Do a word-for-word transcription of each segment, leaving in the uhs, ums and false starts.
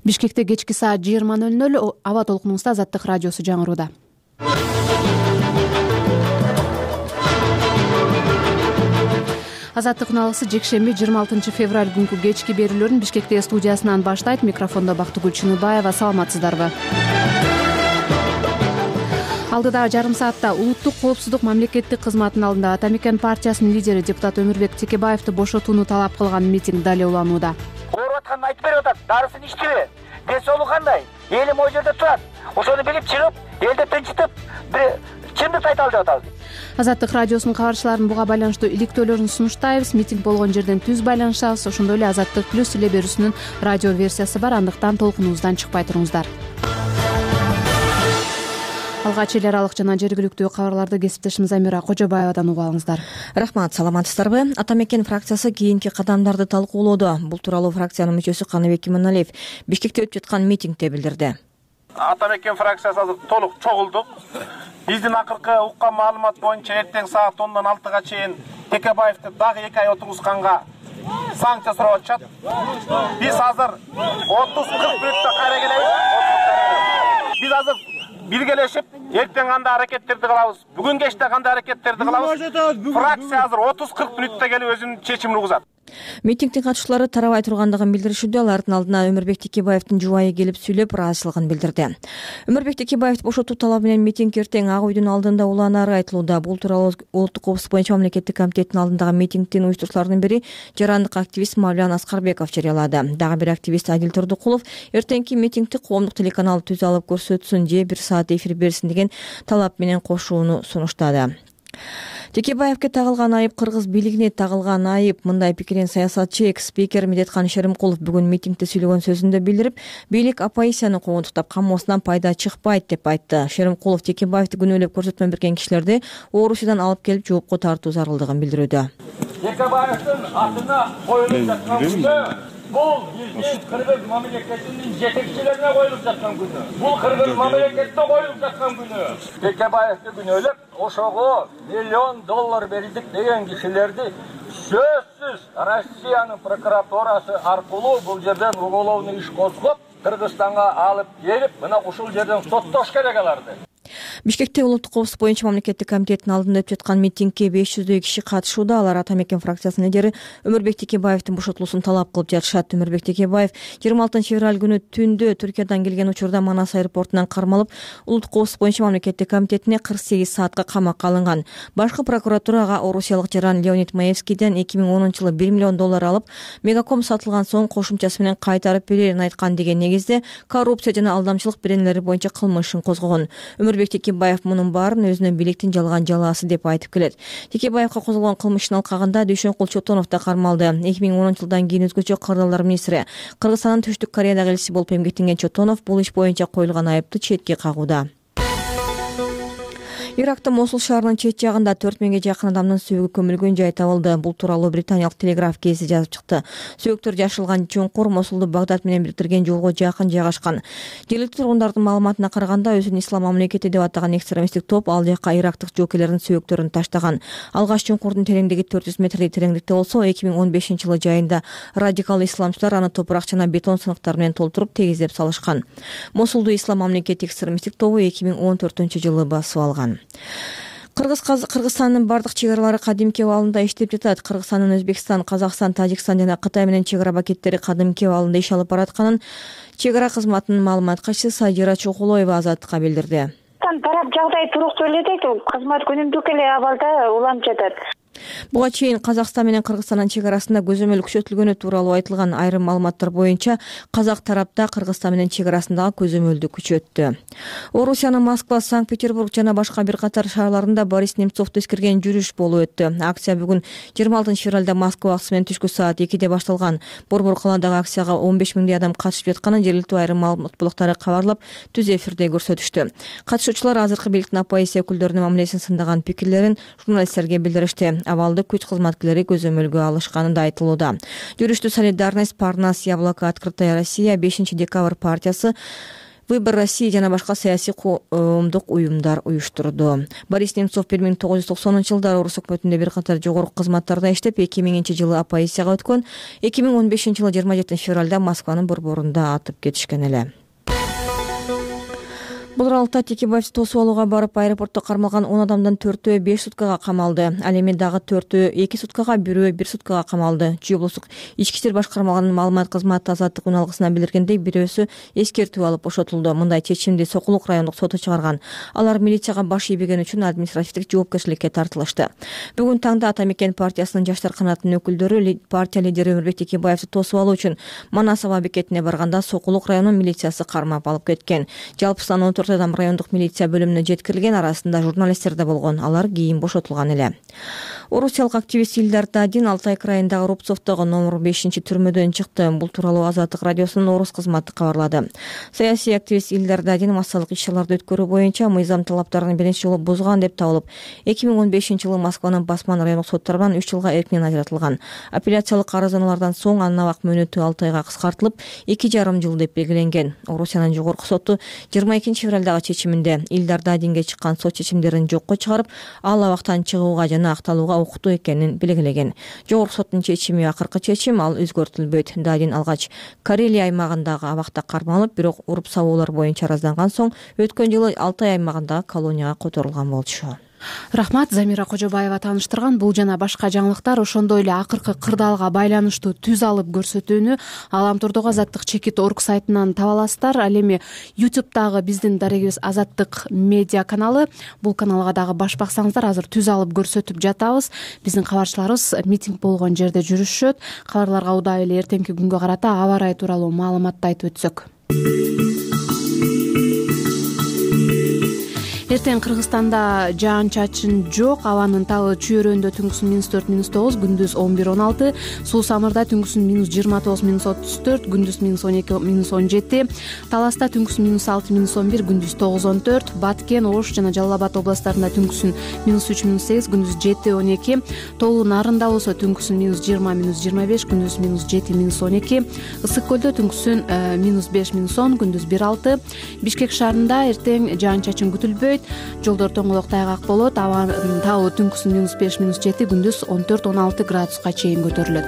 Бишкекте кечки саат жыйырма ноль ноль аба толкунубузда Азаттык радиосу жаңырууда. Азаттык уналысы жекшемби жыйырма алтынчы февраль күнкү кечки берүүлөрүн Бишкектеги студиясынан баштайт. Микрофондо Бактыгүл Чыныбаева. Саламатсыздарбы? Алдыдагы жарым саатта улуттук коопсуздук мамлекеттик кызматтын алдында Атамекен партиясынын лидери депутат Өмүрбек Текебаевди бошотууну талап кылган митинг дале уланууда. Ооруп атканын айтып берип атат. Дарысын ичтиби? Ден соолугу кандай? Элим о жерде турат. Ошону билип чыгып, элди тынчытып, бир чындыкты айта ал деп атабыз. Азаттык радиосунун кабарчыларын буга байланыштуу иликтөөлөрүн сунуштайбыз. Митинг болгон жерден түз байланышабыз. Ошондой эле Азаттык плюс иле берүүсүнүн радио версиясы бар. Андыктан толкунубуздан чыкпай туруңуздар. Алгач эл аралык жана жергиликтүү кабарларды кесиптешим Замира Кожобаевадан угуп алыңыздар. Рахмат, саламатсыздарбы? Атамекен фракциясы кийинки кадамдарды талкуулоодо. Бул тууралуу фракциянын мүчөсү Каныбек Иманалиев Бишкекте өтүп жаткан митингде билдирди. Атамекен фракциясы азыр толук чогулдук. Биздин акыркы уккан маалымат боюнча эртең саат ондан алтыга чейин Текебаевди дагы эки ай отургузганга санкция сурап атышат. Биз азыр отуз кырк мүнөттө кайра келебиз. Биз азыр биргелешип, эртең кандай аракеттерди кылабыз, бүгүн кечте кандай аракеттерди кылабыз. Фракция азыр отуз кырк мүнөттө келип өзүнүн чечимин угузат. Митингдин катышуулары тарабай тургандыгын билдиришүүдө. Алардын алдына Өмүрбек Текебаевдин жубайы келип сүйлөп, ыраазычылыгын билдирди. Өмүрбек Текебаевди бошотуу талабы менен митинг эртең Ак үйдүн алдында уланары айтылууда. Бул тууралуу улуттук коопсуздук боюнча мамлекеттик комитеттин алдындагы митингдин уюштуруучуларынын бири жарандык активист Мавлян Аскарбеков жарыялады. Дагы бир активист Адил Турдукулов эртеңки митингди коомдук телеканал түзүп алып көрсөтсүн же бир саат эфир берсин деген талап менен кошууну сунуштады. Текебаевге тагылган айып кыргыз бийлигине тагылган айып. Мындай пикирин саясатчы экс-спикер Медеткан Шеримкулов бүгүн митингде сүйлөгөн сөзүндө билдирип, бийлик оппозицияны куугунтуктап камоосунан пайда чыкпайт деп айтты. Шеримкулов Текебаевди күнөөлөп көрсөтмө берген кишилерди Орусиядан алып келип жоопко тартуу зарылдыгын билдирүүдө. Текебаевдин атына коюлуп жаткан күнөө бул биздин кыргыз мамлекетинин жетекчилерине коюлуп жаткан күнөө. Бул кыргыз мамлекетте коюлуп жаткан күнөө. Текебаевди күнөөлөп, ошого миллион доллар берилдик деген кишилерди сөзсүз Россиянын прокуратурасы аркылуу бул жерден уголовный иш козгоп, Кыргызстанга алып келип, мына ушул жерден соттош керек аларды. Бишкекте улуттук коопсуздук боюнча мамлекеттик комитеттин алдында өтүп жаткан митингге беш жүздөй киши катышууда. Алар Атамекен фракциясынын лидери Өмүрбек Текебаевдин бошотулуусун талап кылып жатышат. Өмүрбек Текебаев жыйырма алтынчы февраль күнү түндө Түркиядан келген учурда Манас аэропортунан кармалып, улуттук коопсуздук боюнча мамлекеттик комитетине кырк сегиз саатка камакка алынган. Башкы прокуратурага орусиялык жаран Леонид Маевскийден эки миң онунчу жылы бир миллион доллар алып, Мегаком сатылган соң кошумчасы менен кайтарып берерин айткан деген негизде коррупция жана алдамчылык беренелери боюнча кылмыш ишин козгогон. Өмүрбек Текебаев мунун баарын өзүнүн бийликтин жалган жалаасы деп айтып келет. Текебаевга козголгон кылмыштын алкагында Дүйшөнкул Чотонов да кармалды. эки миң онунчу жылдан кийин өзгөчө кырдаалдар министри, Кыргызстандын Түштүк Кореядагы элчиси болуп эмгектенген Чотонов бул иш боюнча коюлган айыпты четке кагууда. Иракта Мосул шаарынын чет жагында төрт миңге жакын адамдын сүйөгү көмүлгөн жай табылды. Бул тууралуу британиялык Телеграф гезити жазып чыкты. Сүйөктөр жашылган чуңкур Мосулду Багдад менен бириктирген жолго жакын жайгашкан. Жергиликтүү тургундардын маалыматына караганда, өзүн ислам мамлекети деп атаган экстремисттик топ ал жака ирактык жоокерлердин сүйөктөрүн таштаган. Алгач чуңкурдун тереңдиги төрт жүз метрдей тереңдикте болсо, эки миң он бешинчи жылы жайында радикал исламчылар аны топурак жана бетон сыныктар менен толтуруп тегиздеп салышкан. Мосулду ислам мамлекети экстремисттик тобу эки миң он төртүнчү жылы басып алган. Кыргыз Кыргызстандын бардык чек аралары кадимки абалында иштеп жатат. Кыргызстандын Өзбекстан, Казакстан, Тажикстан жана Кытай менен чек ара бекеттери кадимки абалында иш алып баратканын чек ара кызматынын маалымат катчысы Садира Чокулоева Азаттыкка билдирди. Тарап жагдай туруктуу эле дейт, кызмат күнүмдүк эле абалда уланып жатат. Буга чейин Казакстан менен Кыргызстандын чек арасында көзөмөл күчөтүлгөнү тууралуу айтылган айрым маалыматтар боюнча Казак тарапта Кыргызстан менен чек арасындагы көзөмөлдү күчөттү. Орусиянын Москва, Санкт-Петербург жана башка бир катар шаарларында Борис Немцовду эскерген жүрүш болуп өттү. Акция бүгүн жыйырма алтынчы февралда Москва убактысы менен түшкү саат экиде башталган. Борбор калаадагы акцияга он беш миңдей адам катышып жатканын жергиликтүү айрым маалымат булактары кабарлап, түз эфирде көрсөтүштү. Катышуучулар азыркы бийликтин оппозиция өкүлдөрүнүн мамилесин сындаган пикирлерин журналисттерге билдиришти. Абалды күч кызматкерлери көзөмөлгө алышканы да айтылууда. Жүрүштү Солидарность, Парнас, Яблоко, Открытая Россия, бешинчи декабрь партиясы Выбор России жана башка саясий коомдук уюмдар уюштурду. Борис Немцов бир миң тогуз жүз токсонунчу жылдары орус өкмөтүндө бир катар жогорку кызматтарда иштеп, эки миңинчи жылы оппозицияга өткөн. эки миң он бешинчи жылы жыйырма жетинчи февралда Москванын борборунда атып кетишкен эле. Бул аралыкта Текебаев тосуп алууга барып, аэропортто кармалган он адамдын төртөө беш суткага камалды. Ал эми дагы төртөө эки суткага, бирөө бир суткага камалды. Чүй облустук ички иштер башкармалыгынын маалымат кызматы Азаттык үналгысына билдиргендей, бирөөсү эскертүү алып бошотулду. Мындай чечимди Сокулук райондук соту чыгарган. Алар милицияга баш ийбеген үчүн административдик жоопкерчиликке тартылышты. Бүгүн таңда Ата Мекен партиясынын жаштар канатынын өкүлдөрү партия лидери Өмүрбек Текебаевди тосуп алуу үчүн Манасова бекетине барганда Сокулук районунун милициясы кармап алып кеткен. Жалпы саны он төрт адам райондук милиция бөлүмүнө жеткирилген, арасында журналисттер да болгон. Алар кийин бошотулган эле. Орусиялык активист Илдар Дадин Алтай крайындагы Рубцовдогу номер бешинчи түрмөдөн чыкты. Бул тууралуу Азаттык радиосунун орус кызматы кабарлады. Саясий активист Илдар Дадин массалык иш-чараларды өткөрүү боюнча мыйзам талаптарын биринчи жолу бузган деп табылып, эки миң он бешинчи жылы Москванын Басман райондук соттарынан үч жылга эркинен ажыратылган. Апелляциялык арызданалардан соң анын абак мөөнөтү алты айга кыскартылып, эки жарым жыл деп белгиленген. Орусиянын жогорку соту жыйырма экинчи февралдагы чечиминде Илдар Дадинге чыккан сот чечимдерин жокко чыгарып, ал абактан чыгууга жана акталууга укуктуу экенин белгилеген. Жогорку соттун чечими акыркы чечим, ал өзгөртүлбөйт. Дадин алгач Карелия аймагындагы абакта кармалып, бирок уруп сабоолор боюнча аразданган соң өткөн жылы Алтай аймагындагы колонияга которулган болчу. Рахмат, Замира Кожобаева тааныштырган. Бул жана башка жаңылыктар ошондой эле акыркы кырдаалга байланыштуу түз алып көрсөтүүнү Аламтурдогу Азаттык чекит орг сайтынан таба аласыздар. Ал эми ютубтагы биздин дарегибиз Азаттык медиа каналы. Бул каналга дагы баш баксаңыздар, азыр түз алып көрсөтүп жатабыз. Биздин кабарчыларыбыз митинг болгон жерде жүрүшөт. Кабарларга удаа эле эртеңки күнгө карата аба ырайы тууралуу маалыматты айтып өтсөк. Эртең Кыргызстанда жаан-чачын жок. Абанын табы чүйөрөндө түнкүсүн минус төрт минус тогуз, күндүз он бир он алты, Суу Самырда түнкүсүн минус жыйырма тогуз минус отуз төрт, күндүз минус он эки минус он жети, Таласта түнкүсүн минус алты минус он бир, күндүз тогуз он төрт, Баткен, Ош жана Жалал Абад областарында түнкүсүн минус үч минус сегиз, күндүз жети он эки, Тоолу Нарында болсо түнкүсүн минус жыйырма минус жыйырма беш, күндүз минус жети минус он эки, Ысык көлдө түнкүсүн минус беш минус он, күндүз бир алты, Бишкек шаарында эртең жаан-чачын күтүлбөйт. Жолдор тоңолок тайгак болот. Абанын табы түнкүсүн минус беш минус жети, күндүз он төрт он алты градуска чейин көтөрүлөт.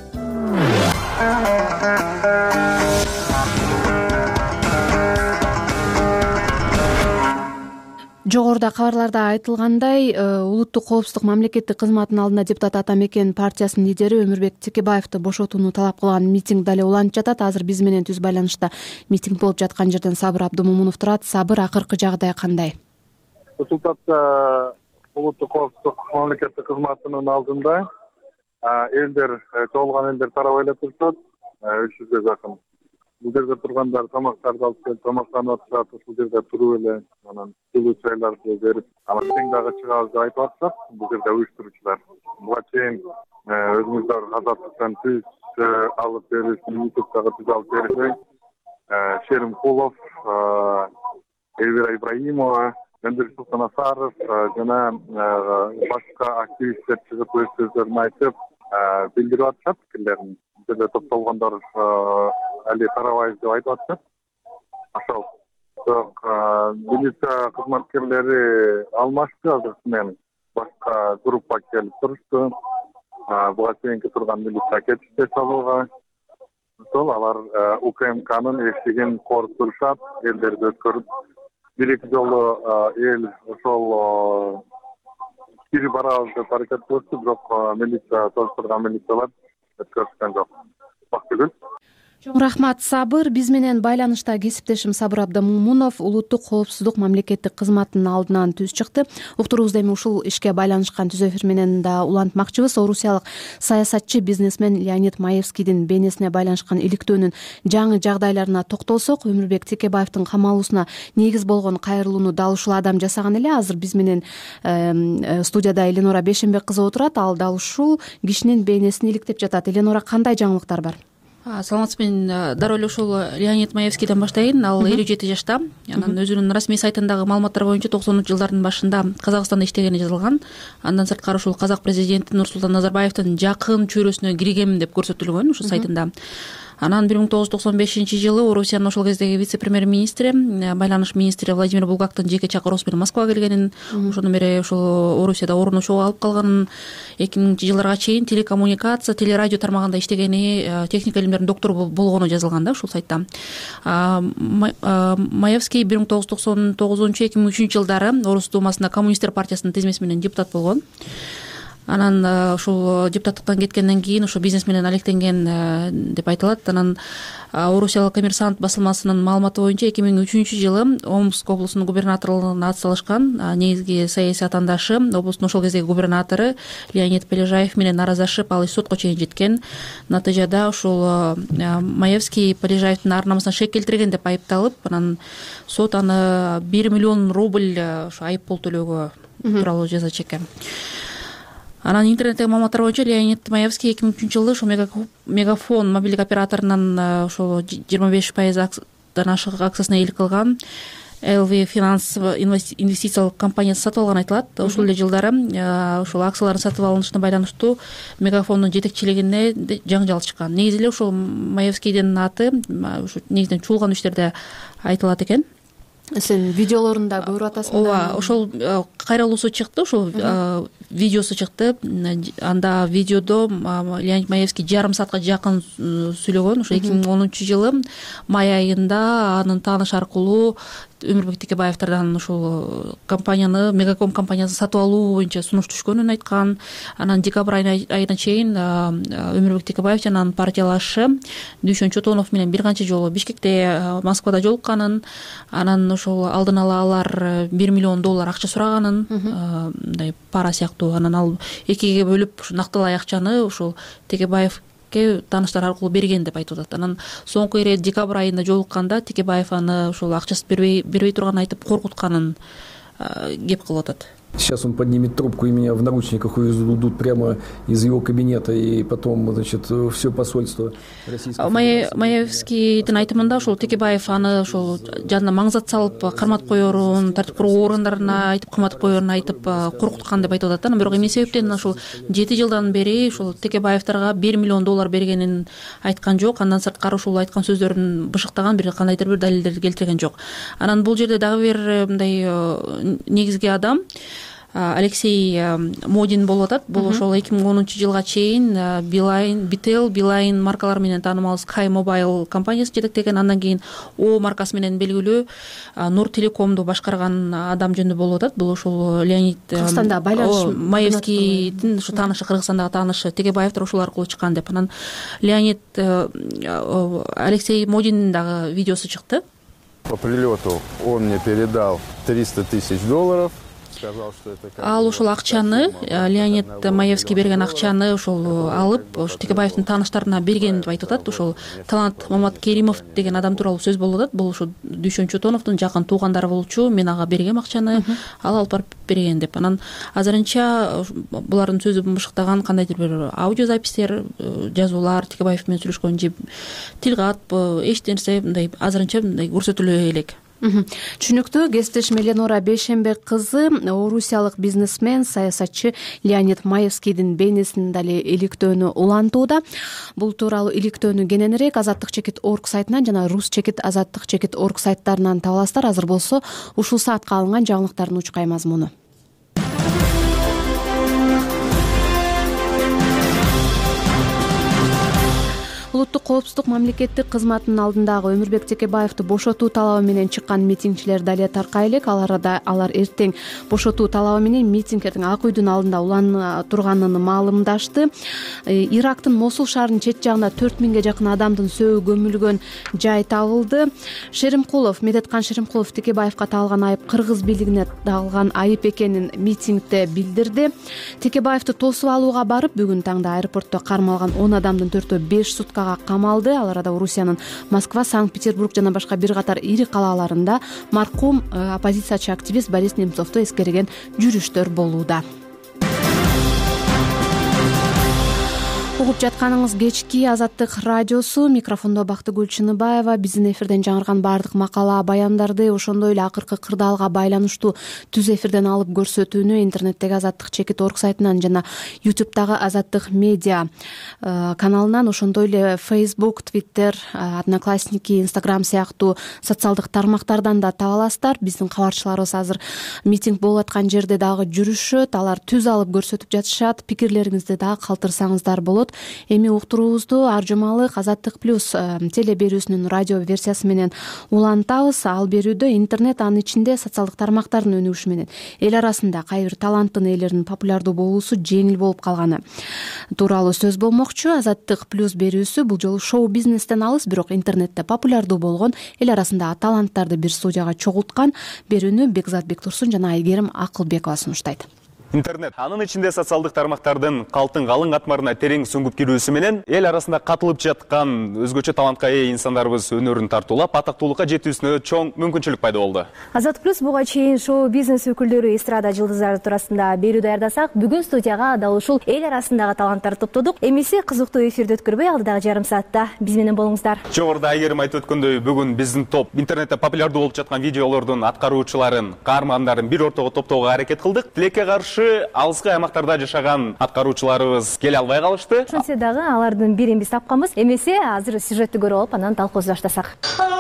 Жогоруда кабарларда айтылгандай, улуттук коопсуздук мамлекеттик кызматынын алдында депутат Ата Мекен партиясынын лидери Өмүрбек Текебаевди бошотууну талап кылган митинг дале уланып жатат. Азыр биз менен түз байланышта митинг болуп жаткан жерден Сабыр Абдумомунов турат. Сабыр, акыркы жагдай кандай? Результатта улуттук коопсуздук мамлекеттик кызматынын алдында элдер, чогулган элдер тарап эле турушат, үч жүзгө жакын. Бул жерде тургандар тамактарды алып келип, тамактанып атышат, ушул жерде туруп эле анан сулуу чайларды берип, анан тең дагы чыгабыз деп айтып атышат. Бул жерде уюштуруучулар. Буга чейин өзүңүздөр Азаттыктан түз алып берүүсүн, ютубтагы түз алып берүүсүн, Шеримкулов, Эльвира Ибраимова, Мендир Султанасаров жана башка активисттер чыгып өз сөздөрүн айтып, билдирип атышат пикирлерин. Бул жерде топтолгондор али тарабайбыз деп айтып атышат. Ошол. Бирок милиция кызматкерлери алмашты, азыр менен башка группа келип турушту. Буга чейинки турган милиция кетишти салууга. Ошол алар УКМКнын эшигин коруп турушат, элдерди өткөрүп. Бир-эки жолу эл ошол кирип барабыз деп аракет кылышты, бирок милиция, тоштурган милициялар өткөрүшкөн жок. Бактыгүл. Чоң рахмат, Сабыр. Биз менен байланышта кесиптешим Сабыр Абдумомунов улуттук коопсуздук мамлекеттик кызматынын алдынан түз чыкты. Уктуруубузда эми ушул ишке байланышкан түз эфир менен да улантмакчыбыз. Орусиялык саясатчы, бизнесмен Леонид Маевскийдин бейнесине байланышкан иликтөөнүн жаңы жагдайларына токтолсок, Өмүрбек Текебаевдин камалуусуна негиз болгон кайрылууну дал ушул адам жасаган эле. Азыр биз менен студияда Эленора Бешенбек кызы отурат. Ал дал ушул кишинин бейнесин иликтеп жатат. Эленора, кандай жаңылыктар бар? Саламатсызбы, мен дароо эле ушул Леонид Маевскийден баштайын. Ал элүү жети жашта. Анан өзүнүн расмий сайтындагы маалыматтар боюнча токсонунчу жылдардын башында Казакстанда иштегени жазылган. Андан сырткары ушул казак президенти Нурсултан Назарбаевдин жакын чөйрөсүнө киргенмин деп көрсөтүлгөн ушул сайтында. Анан бир миң тогуз жүз токсон бешинчи жылы Орусиянын ошол кездеги вице премьер министри, байланыш министри Владимир Булгактын жеке чакыруусу менен Москвага келгенин, ошондон бери ошол Орусияда орношууга алып калганын, эки миңинчи жылдарга чейин телекоммуникация, телерадио тармагында иштегени, техника илимдеринин доктору болгону жазылган да ушул сайтта. Маевский бир миң тогуз жүз токсон тогузунчу эки миң үчүнчү жылдары Орус Думасында коммунисттер партиясынын тизмеси менен депутат болгон. Анан ушул депутаттыктан кеткенден кийин ошо бизнес менен алектенген деп айтылат. Анан Орусиялык Коммерсант басылмасынын маалыматы боюнча эки миң үчүнчү жылы Омск облусунун губернаторлугуна ат салышкан. Негизги саясий атаандашы облустун ошол кездеги губернатору Леонид Полежаев менен аразашып, ал сотко чейин жеткен. Натыйжада ушул Маевский Полежаевдин ар намысына шек келтирген деп айыпталып, анан сот аны бир миллион рубль ошо айып пул төлөөгө тууралуу жаза чеккен. Анан интернеттеги маалыматтар боюнча Леонид Маевский эки миң үчүнчү жылы ошо Мегафон мобилдик операторунан ошо жыйырма беш пайыз акциядан ашык акциясына ээлик кылган. эл ви Финанс инвестициялык компаниясы сатып алган айтылат. Ошол эле жылдары ошол акциялардын сатып алынышына байланыштуу Мегафондун жетекчилигине жаңжал чыккан. Негизи эле ошол Маевскийдин аты ушу негизинен чуулган иштерде айтылат экен. Сен видеолорунда көрүп атасың. Ооба, ошол кайрылуусу чыкты, ошол видеосу чыкты. Анда видеодо Леонид Маевский жарым саатка жакын сүйлөгөн. Ошо эки миң онунчу жылы май айында анын тааныш аркылуу Өмүрбек Текебаевдардан ушул компанияны, Мегаком компаниясын сатып алуу боюнча сунуш түшкөнүн айткан. Анан декабрь айына чейин Өмүрбек Текебаев жана анын партиялашы Дүйшөн Чотонов менен бир канча жолу Бишкекте, Москвада жолукканын, анан ошол алдын ала алар бир миллион доллар акча сураганын, мындай пара сыяктуу. Анан ал экиге бөлүп ушу нактылай акчаны ушул Текебаев тааныштар аркылуу берген деп айтып атат. Анан соңку ирет декабрь айында жолукканда Текебаев аны ушул акчасын бербей бербей турганын айтып коркутканын кеп кылып атат. Сейчас он поднимет трубку и меня в наручниках увезут прямо из его кабинета, и потом, значит, все посольство Российской Федерации. Маевскийдин айтымында ошол Текебаев аны ошол жанына маңзат салып карматып коерун, тартип куруу орундарына айтып каматып коерун айтып коркуткан деп айтып атат. Анан бирок эмне себептен ошол жети жылдан бери ошол Текебаевдарга бир миллион доллар бергенин айткан жок. Андан сырткары ушул айткан сөздөрүн бышыктаган бир кандайдыр бир далилдерди келтирген жок. Анан бул жерде дагы бир мындай негизги адам Алексей Модин болуп атат. Бул ошол эки миң онунчу жылга чейин Билайн, Бител, Билайн маркалары менен таанымал Sky Mobile компаниясын жетектеген, андан кийин О маркасы менен белгилүү Нур Телекомду башкарган адам жөнүндө болуп атат. Бул ошол Леонид Кыргызстанда байланыш Маевскийдин ушу таанышы, Кыргызстандагы таанышы Текебаевдер ошол аркылуу чыккан деп. Анан Леонид Алексей Модиндин дагы видеосу чыкты. По прилету он мне передал триста тысяч долларов. Ал ушул акчаны, Леонид Маевский берген акчаны ошол алып, ошо Текебаевдин тааныштарына берген деп айтып атат. Ошол Талант Маматкеримов деген адам тууралуу сөз болуп атат. Бул ошо Дүйшөн Чотоновдун жакын туугандары болчу. Мен ага бергем акчаны, ал алып барып берген деп. Анан азырынча булардын сөзүн бышыктаган кандайдыр бир аудио запистер, жазуулар, Текебаев менен сүйлөшкөн же тил кат, эч нерсе мындай азырынча мындай көрсөтүлө элек. Түшүнүктүү. Кесиптешим Эленора Бейшембек кызы орусиялык бизнесмен, саясатчы Леонид Маевскийдин бейнесин дали иликтөөнү улантууда. Бул тууралуу иликтөөнү кененирээк азаттык чекит орг сайтынан жана рус чекит азаттык чекит орг сайттарынан таба аласыздар. Азыр болсо ушул саатка алынган жаңылыктардын учкай мазмуну. Улуттук коопсуздук мамлекеттик кызматынын алдындагы Өмүрбек Текебаевди бошотуу талабы менен чыккан митингчилер дале таркай элек. Аларда алар эртең бошотуу талабы менен митингердин Ак үйдүн алдында улана турганын маалымдашты. Ирактын Мосул шаарынын чет жагында төрт миңге жакын адамдын сөөгү көмүлгөн жай табылды. Шеримкулов, Медеткан Шеримкулов Текебаевга тагылган айып кыргыз бийлигине тагылган айып экенин митингде билдирди. Текебаевди тосуп алууга барып, бүгүн таңда аэропортто кармалган он адамдын төртөө беш суткага камалды. Ал арада Орусиянын Москва, Санкт-Петербург жана башка бир катар ири калаларында маркум оппозициячы активист Борис Немцовду эскерген жүрүштөр болууда. Угуп жатканыңыз кечки Азаттык радиосу. Микрофондо Бактыгүл Чыныбаева. Биздин эфирден жаңырган баардык макала, баяндарды, ошондой эле акыркы кырдаалга байланыштуу түз эфирден алып көрсөтүүнү интернеттеги Азаттык чекит орг сайтынан жана ютубтагы Азаттык медиа каналынан, ошондой эле Facebook, Twitter, Одноклассники, Instagram сыяктуу социалдык тармактардан да таба аласыздар. Биздин кабарчыларыбыз азыр митинг болуп аткан жерде дагы жүрүшөт. Алар түз алып көрсөтүп жатышат. Пикирлериңизди дагы калтырсаңыздар болот. Эми уктуруубузду ар жумалык Азаттык плюс теле берүүсүнүн радио версиясы менен улантабыз. Ал берүүдө интернет, анын ичинде социалдык тармактардын өнүгүшү менен эл арасында кай бир таланттын ээлеринин популярдуу болуусу жеңил болуп калганы тууралуу сөз болмокчу. Азаттык плюс берүүсү бул жолу шоу бизнестен алыс, бирок интернетте популярдуу болгон эл арасындагы таланттарды бир студияга чогулткан берүүнү Бекзат Бектурсун жана Айгерим Акылбекова сунуштайт. Интернет, анын ичинде социалдык тармактардын калтын калың катмарына терең сүңгүп кирүүсү менен эл арасында катылып жаткан өзгөчө талантка ээ инсандарыбыз өнөрүн тартуулап, атактуулукка жетүүсүнө чоң мүмкүнчүлүк пайда болду. Азат плюс буга чейин шоу бизнес өкүлдөрү, эстрада жылдыздары туурасында берүү даярдасак, бүгүн студияга дал ушул эл арасындагы таланттарды топтодук. Эмиси кызыктуу эфирди өткөрбөй, алдыдагы жарым саатта биз менен болуңуздар. Жогоруда Айгерим айтып өткөндөй, бүгүн биздин топ интернетте популярдуу болуп жаткан видеолордун аткаруучуларын, каармандарын бир ортого топтоого аракет кылдык. Тилекке каршы алыскы аймактарда жашаган аткаруучуларыбыз келе албай калышты. Ошентсе дагы алардын бирин биз тапканбыз. Эмесе азыр сюжетти көрүп алып, анан талкуубузду баштасак.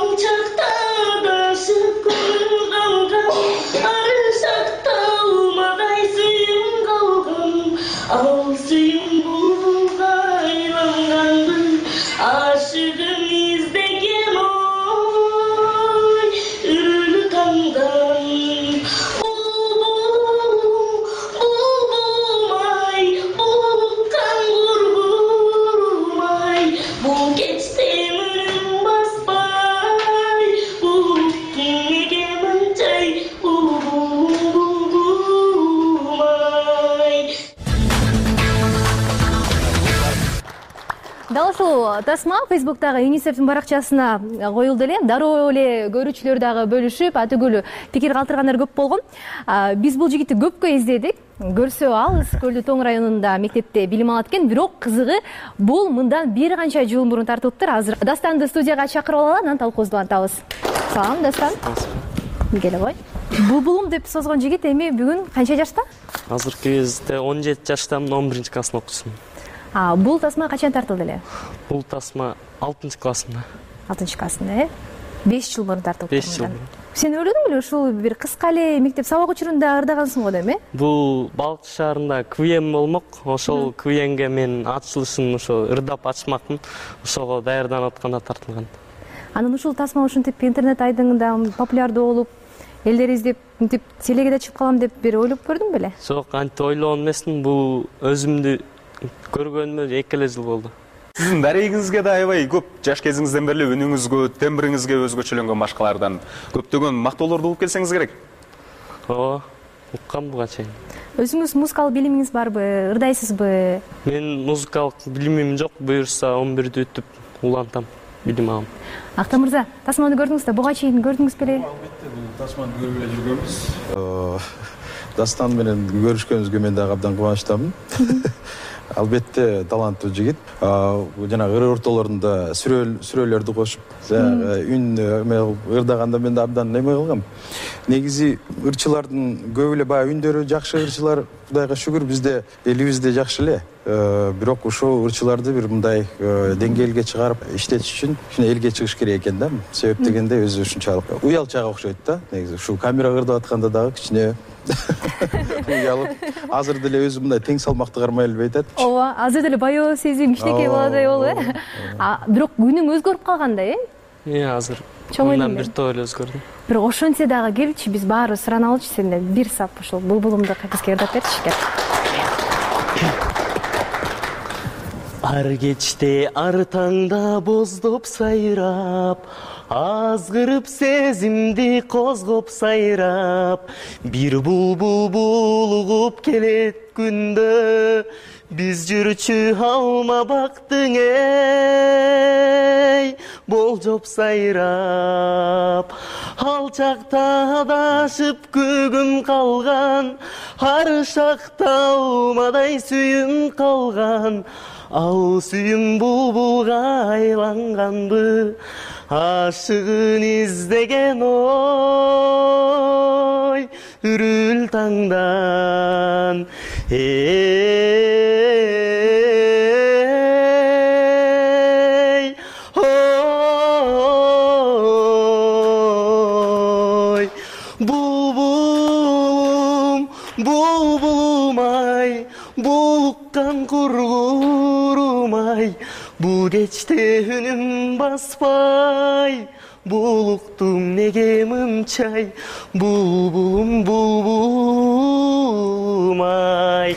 Дал ушул тасма Facebook'тагы ЮНИСЕФтин баракчасына коюлду эле. Дароо эле көрүүчүлөр дагы бөлүшүп, атүгүл пикир калтыргандар көп болгон. Биз бул жигитти көпкө издедик. Көрсө алыс Көлдү Тоң районунда мектепте билим алат экен, бирок кызыгы бул мындан бир канча жыл мурун тартылыптыр. Азыр Дастанды студияга чакырып алалы, анан талкуубузду улантабыз. Салам, Дастан. Келе кой. Булбулум деп созгон жигит эми бүгүн канча жашта? Азыркы кезде он жети жаштамын, он биринчи классын окуусумун. А, бул тасма качан тартылды эле? Бул тасма алтынчы классымда. алтынчы классында, э? беш жыл мурун тартылды. беш жыл мурун. Сен ойлодуң беле, ушул бир кыска эле мектеп сабак учурунда ырдагансың го дейм, э? Бул Балык шаарында КВМ болмок. Ошол КВМге мен ачылышын ошо ырдап ачмакмын. Ошого даярданып атканда тартылган. Анан ушул тасма ушинтип интернет айдыңында популярдуу болуп, элдер издеп, мынтип телегеде чыгып калам деп бир ойлоп көрдүң беле? Жок, антип ойлогон эмесмин. Бул өзүмдү көргөнүмө эки эле жыл болду. Сиздин дарегиңизге да аябай көп жаш кезиңизден бери өнүңүзгө, тембриңизге өзгөчөлөнгөн башкалардан көптөгөн мактоолорду угуп келсеңиз керек. Ооба, уккам буга чейин. Өзүңүз музыкалык билимиңиз барбы, ырдайсызбы? Мен музыкалык билимим жок, буюрса он бирди бүтүп улантам, билим алам. Акта мырза, тасманы көрдүңүз да, буга чейин көрдүңүз беле? Албетте, бул тасманы көрүп эле жүргөнбүз. Дастан менен көрүшкөнүзгө мен дагы абдан кубанычтамын. Албетте таланттуу жигит. Жанагы ыр ортолорунда сүрөлөрдү кошуп, үн ырдаганда мен да абдан эме кылгам. Негизи ырчылардын көп эле баягы үндөрү жакшы ырчылар, Кудайга шүгүр, бизде элибизде жакшы эле. Бирок ушул ырчыларды бир мындай деңгээлге чыгарып иштетиш үчүн элге чыгыш керек экен да. Себеп дегенде өзү ушунчалык уялчаага окшойт да. Негизи ушул камерага ырдап атканда дагы кичине уялып, азыр деле өзү мындай тең салмакты кармай элбей атат. Ооба, азыр деле баягы сезим кичинекей баладай болуп, э? Бирок күнүң өзгөрүп калгандай, э? Э, азыр мындан бир топ эле өзгөрдүм. Бирок ошентсе дагы келчи, биз баарыбыз сураналычы сенден бир сап ушул булбулумду бизге ырдап берчи кет. Ар кечте, ар таңда боздоп сайрап, азгырып сезимди козгоп сайрап, бир булбул булугуп келет күндө, биз жүрчү алма бактың эй, болжоп сайрап. Ал чакта адашып көгүм калган, ар шакта алмадай сүйүм калган. Ау сүйүң булбулга айланганбы, ашыгын издеген ой, үрүл таңдан. Эй, ой, булбулум, булбулум ай, булуккан кургурум ай, бул кечте үнүм баспай, булуктум неге мынчай, булбулум, булбулум ай.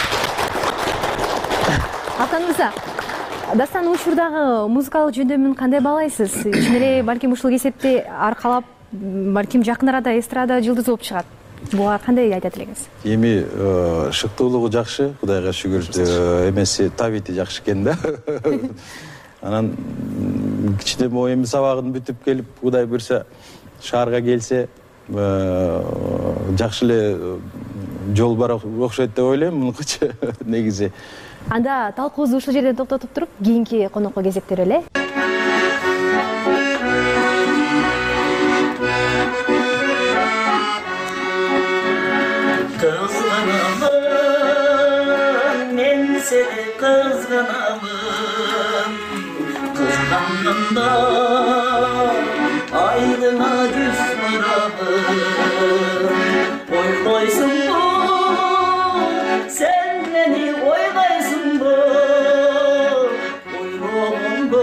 Алтан мырза, Дастан учурдагы музыкалык жөндөмүн кандай баалайсыз? Чын эле балким ушул кесепти аркалап, балким жакын арада эстрада жылдызы болуп чыгат. Буга кандай айтат элеңиз? Эми шыктуулугу жакшы, Кудайга шүгүр. Эмеси табити жакшы экен да. Анан кичине могу эми сабагын бүтүп келип, Кудай буйрса шаарга келсе, жакшы эле жол бар окшойт деп ойлойм мунукучу негизи. Анда талкуубузду ушул жерден токтотуп туруп, кийинки конокко кезектер эле. Kızgınamın, men seni kızgınamın, kızgandımda aydına yüz varamın. Oylaysın bu, sen beni oylaysın bu, oylamam bu,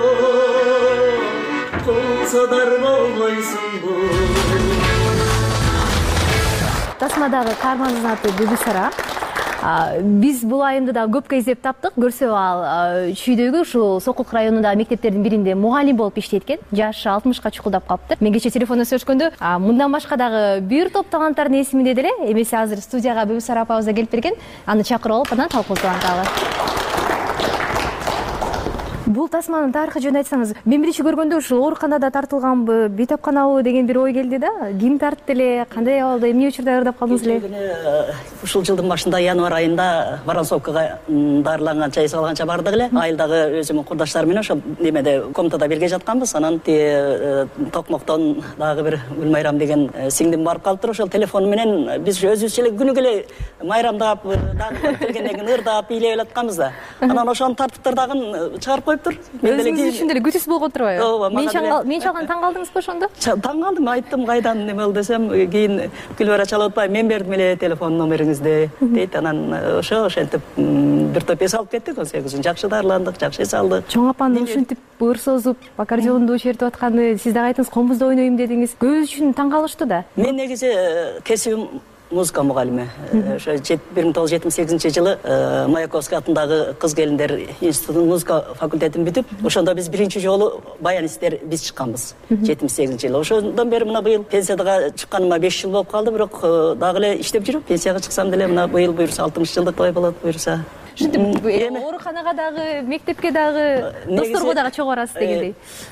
kılsadar bağlaysın bu. Тасмадагы каармандын аты Бүбүсара. Биз бул айымды да көпкө издеп таптык. Көрсө ал Чүйдөгү ушул Сокук районундагы мектептердин биринде мугалим болуп иштейт экен. Жашы алтымышка чукулдап калыптыр. Мен кече телефондо сөйлөшкөндө мындан башка дагы бир топ таланттардын эсиминде деле. Эмеси азыр студияга Бүбүсара апабыз да келип берген. Аны чакырып алып, анан талкуубузду уланталы. Бул тасманын тарыхы жөнүндө айтсаңыз, мен биринчи көргөндө ушул ооруканада тартылганбы, бейтапканабы деген бир ой келди да. Ким тартты эле, кандай абалда, эмне учурда ырдап калдыңыз эле? Ушул жылдын башында январь айында Воронцовкага дарыланган чай салганча бардык эле. Айылдагы өзүмдүн курдаштарым менен ошо немеде комнатада бирге жатканбыз. Анан Токмоктон дагы бир Гүлмайрам деген сиңдим барып калыптыр. Ошол телефон менен биз өзүбүзчө эле күнүгө эле майрамдап, дагы келгенден кийин ырдап, бийлеп элатканбыз да. Анан ошонун тартыптардагын чыгарып коюптур. Өзүңүз үчүн деле күтүс болуп отурбайбы? Мен чалган таң калдыңызбы ошондо? Таң калдым, айттым кайдан неме болду десем, кийин Гүлбара чалып атпайбы, мен бердим эле телефон номериңизди дейт. Анан ошо ошентип бир топ эс алып кеттик. он сегизинчи жакшы дарыландык, жакшы эс алдык. Чоң апанын ушинтип ыр созуп, аккордеонду чертип атканы, сиз дагы айттыңыз, комузда ойнойм дедиңиз. Көбү үчүн таң калышты да. Мен негизи кесибим музыка мугалими. Ошо бир миң тогуз жүз жетимиш сегизинчи жылы Маяковский атындагы кыз келиндер институтунун музыка факультетин бүтүп, ошондо биз биринчи жолу баянисттер биз чыкканбыз. жетимиш сегизинчи жылы. Ошондон бери мына быйыл пенсияга чыкканыма беш жыл болуп калды, бирок дагы эле иштеп жүрөм. Пенсияга чыксам деле мына быйыл буюрса алтымыш жылдык той болот буюрса. Ушинтип ооруканага дагы, мектепке дагы, досторго дагы чогуу барасыз дегендей.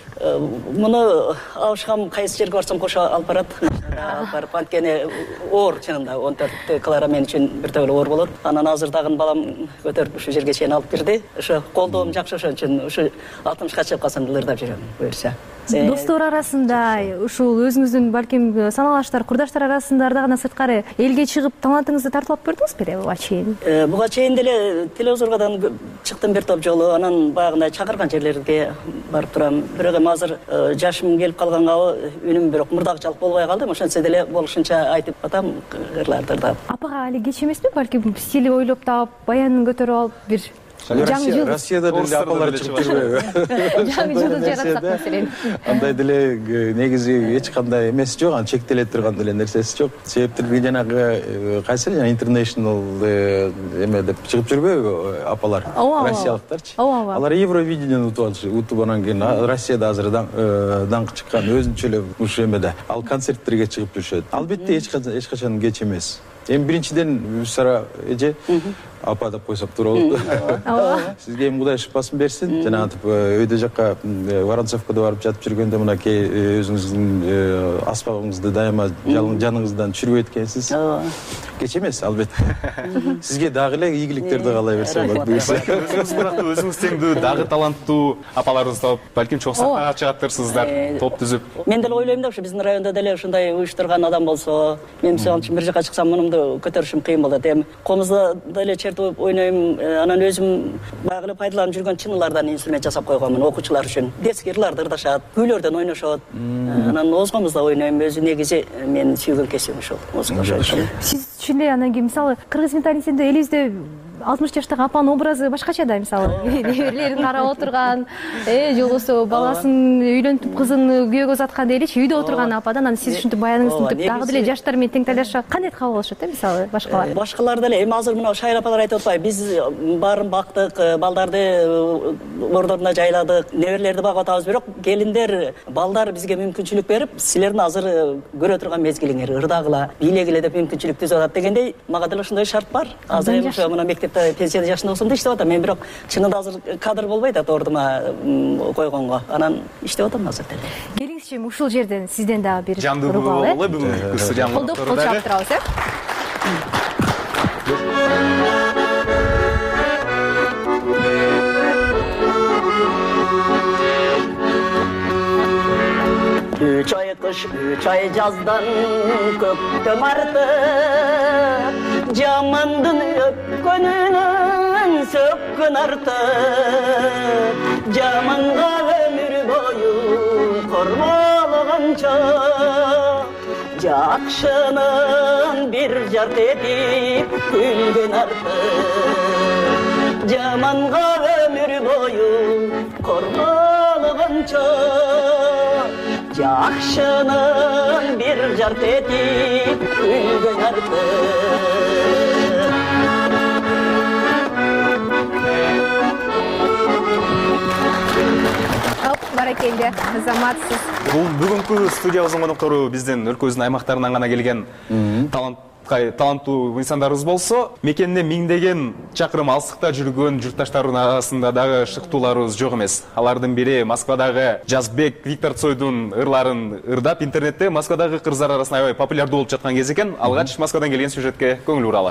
Муну абышкам кайсы жерге барсам кошо алып барат. Алып барып, анткени оор чынында он төрт клара мен үчүн бир төгөлө оор болот. Анан азыр дагы балам көтөрүп ушу жерге чейин алып кирди. Ошо колдоом жакшы, ошон үчүн ушу алтымышка чыгып калсам деле ырдап жүрөм буюрса. Достор арасында, ушул өзүңүздүн балким саналаштар, курдаштар арасында ырдагандан сырткары элге чыгып талантыңызды тартып алып көрдүңүз беле буга чейин? Буга чейин деле телевизорго да чыктым бир топ жолу, анан баягындай чакырган жерлерге барып турам. Бирок эми азыр жашым келип калганга үнүм бирок мурдагычалык болбой калды. Ошентсе деле болушунча айтып атам, ырларды ырдап. Апага али кеч эмеспи? Балким стили ойлоп таап, баянын көтөрүп алып бир Россияда деле апалар чыгып жүрбөйбү? Жаңы жылдыз жаратсак маселен. Андай деле негизи эч кандай эмеси жок, анан чектеле турган деле нерсеси жок. Себептери жанагы кайсы жана international эме деп чыгып жүрбөйбү апалар, россиялыктарчы. Алар Евровидениени утуп алышы, утуп анан кийин Россияда азыр даңкы чыккан өзүнчө эле ушу эмеде ал концерттерге чыгып жүрүшөт. Албетте эч качан эч качан кеч эмес. Эми биринчиден Бүбүсара эже апа деп койсок туура болот. Ооба. Сизге эми Кудай шыпасын берсин. Жанагынтип өйдө жакка Воронцовкада барып жатып жүргөндө мынакей өзүңүздүн аспабыңызды дайыма жаныңыздан түшүрбөйт экенсиз. Кеч эмес, албетте. Сизге дагы эле ийгиликтерди каалай берсем болот. Өзүңүз бирок өзүңүз теңдүү дагы таланттуу апаларыбызды тауып, балким чоң сахнага чыгаттырсыздар, топ түзүп. Мен деле ойлойм да, ушу биздин райондо деле ушундай уюштурган адам болсо, мен мисалы үчүн бир жака чыксам, мунумду көтөрүшүм кыйын болот. Эми комузда деле чертип ойнойм, анан өзүм баягы эле пайдаланып жүргөн чыныйлардан инструмент жасап койгонмун окуучулар үчүн. Детский ырларды ырдашат, күйлөрдөн ойношот. Анан озгомузда ойнойм. Өзү негизи мен сүйгөн кесибим ушул. Сиз чын эле анан кийин мисалы кыргыз менталитетинде элибизде алтымыш жаштагы апанын образы башкача да, мисалы неберелерин карап отурган, э же болбосо баласын үйлөнтүп кызын күйөөгө узатканда элечи үйдө отурган ападан анан сиз ушинтип баяныңызды дагы деле жаштар менен тең талашып кандай кабыл алышат э, мисалы башкалар? Башкалар деле эми азыр мына шайыр апалар айтып атпайбы, биз баарын бактык, балдарды ордоруна жайладык, неберелерди багып атабыз, бирок келиндер, балдар бизге мүмкүнчүлүк берип, силердин азыр көрө турган мезгилиңер, ырдагыла, бийлегиле деп мүмкүнчүлүк түзүп атат дегендей, мага деле ошондой шарт бар. Азыр эми мына мектепте пенсияда жашында болсом да иштеп атам. Мен бирок чынында азыр кадр болбой атат ордума койгонго. Анан иштеп атам азыр деле. Келиңизчи, ушул жерден сизден дагы бир жандуу болобу бүгүнкү студиямызда. Колдоп кол чаап турабыз, э? Üç ay kış, üç ay жаздан көктөм артып, жамандын өпкөнүнөн сөккөн артып, жаманга өмүр бою корбологончо, жакшынын бир жарт этип күлгөн артып, жаманга өмүр бою корбологончо, жакшынын бир жарт этип күлгөн артып. Баракелде, азаматсыз. Бул бүгүнкү студиябыздын коноктору биздин өлкөбүздүн аймактарынан гана келген талант таланттуу инсандарыбыз болсо, мекенинде миңдеген чакырым алыстыкта жүргөн журтташтардын арасында дагы шыктууларыбыз жок эмес. Алардын бири Москвадагы Жазбек Виктор Цойдун ырларын ырдап интернетте Москвадагы кыздар арасында аябай популярдуу болуп жаткан кез экен. Алгач Москвадан келген сюжетке көңүл буралы.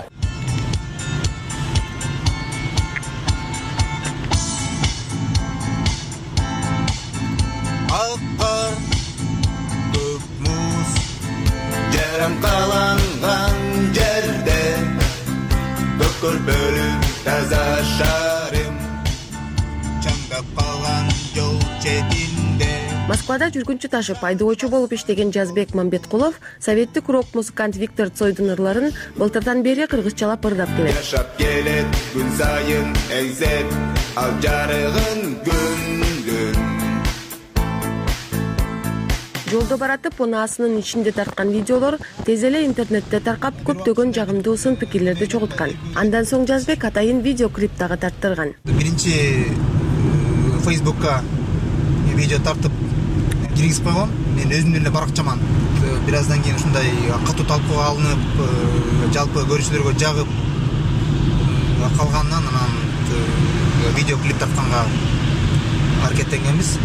Қаланған жерде бүкіл бөліп таза шарым чаңдап қалған жол четинде. Москвада жүргүнчү ташып айдоочу болуп иштеген Жазбек Мамбеткулов советтик рок-музыкант Виктор Цойдун ырларын былтырдан бери кыргызчалап ырдап келет. Жашап келет күн сайын эзеп ал жарыгын күндүн. Жолдо баратып, унаасынын ичинде тарткан видеолор тез эле интернетте таркап көптөгөн жагымдуу сын пикирлерди чогулткан. Андан соң Жазбек атайын видеоклип дагы тарттырган. Биринчи Facebook'ка видео тартып киргизип койгом. Мен өзүмдүн эле баракчаман бир аздан кийин ушундай катуу талкууга алынып, жалпы көрүүчүлөргө жагып калганынан анан видеоклип тартканга аракеттенгенбиз.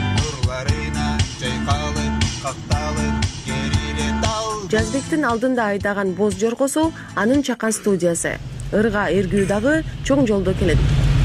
Жазбектин алдында айдаган боз жоргосу анын чакан студиясы. Ырга эргүү дагы чоң жолдо келет.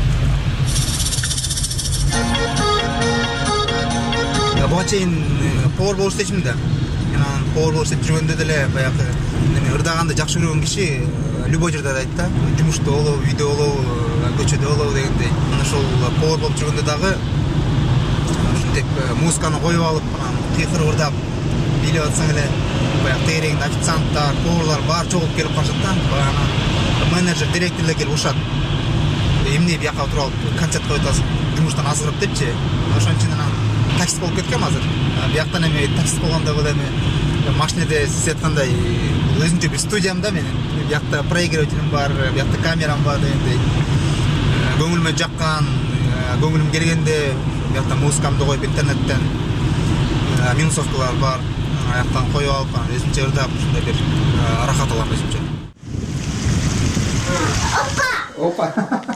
Буга чейин повар болуш истечимин да. Анан повар болуп иштеп жүргөндө деле баягы ырдаганды жакшы көргөн киши любой жерде ырдайт да. Жумушта болобу, үйдө болобу, көчөдө болобу дегендей. Анан ошол повар болуп жүргөндө дагы ушинтип музыканы коюп алып, анан кыйкыр ырдап бийлеп атсаң эле баягы тегерегинде официанттар, поварлар баары чогулуп келип калышат да. Анан менеджер, директорлор келип урушат. Эмне бияка отуруп алып концерт коюп атасың, жумуштан азгырып депчи. Ошон үчүн анан таксист болуп кеткем азыр. Бияктан эми таксист болгондо бул эми машинеде сиз айткандай өзүнчө бир студиям да менин. Биякта проигрывателим бар, биякта камерам бар дегендей. Көңүлүмө жаккан, көңүлүм келгенде биякта музыкамды коюп интернеттен минусовкалар бар. Аяктан коюп алып, өзүмчө ырдап, ушундай бир рахат алам өзүмчө. Опа.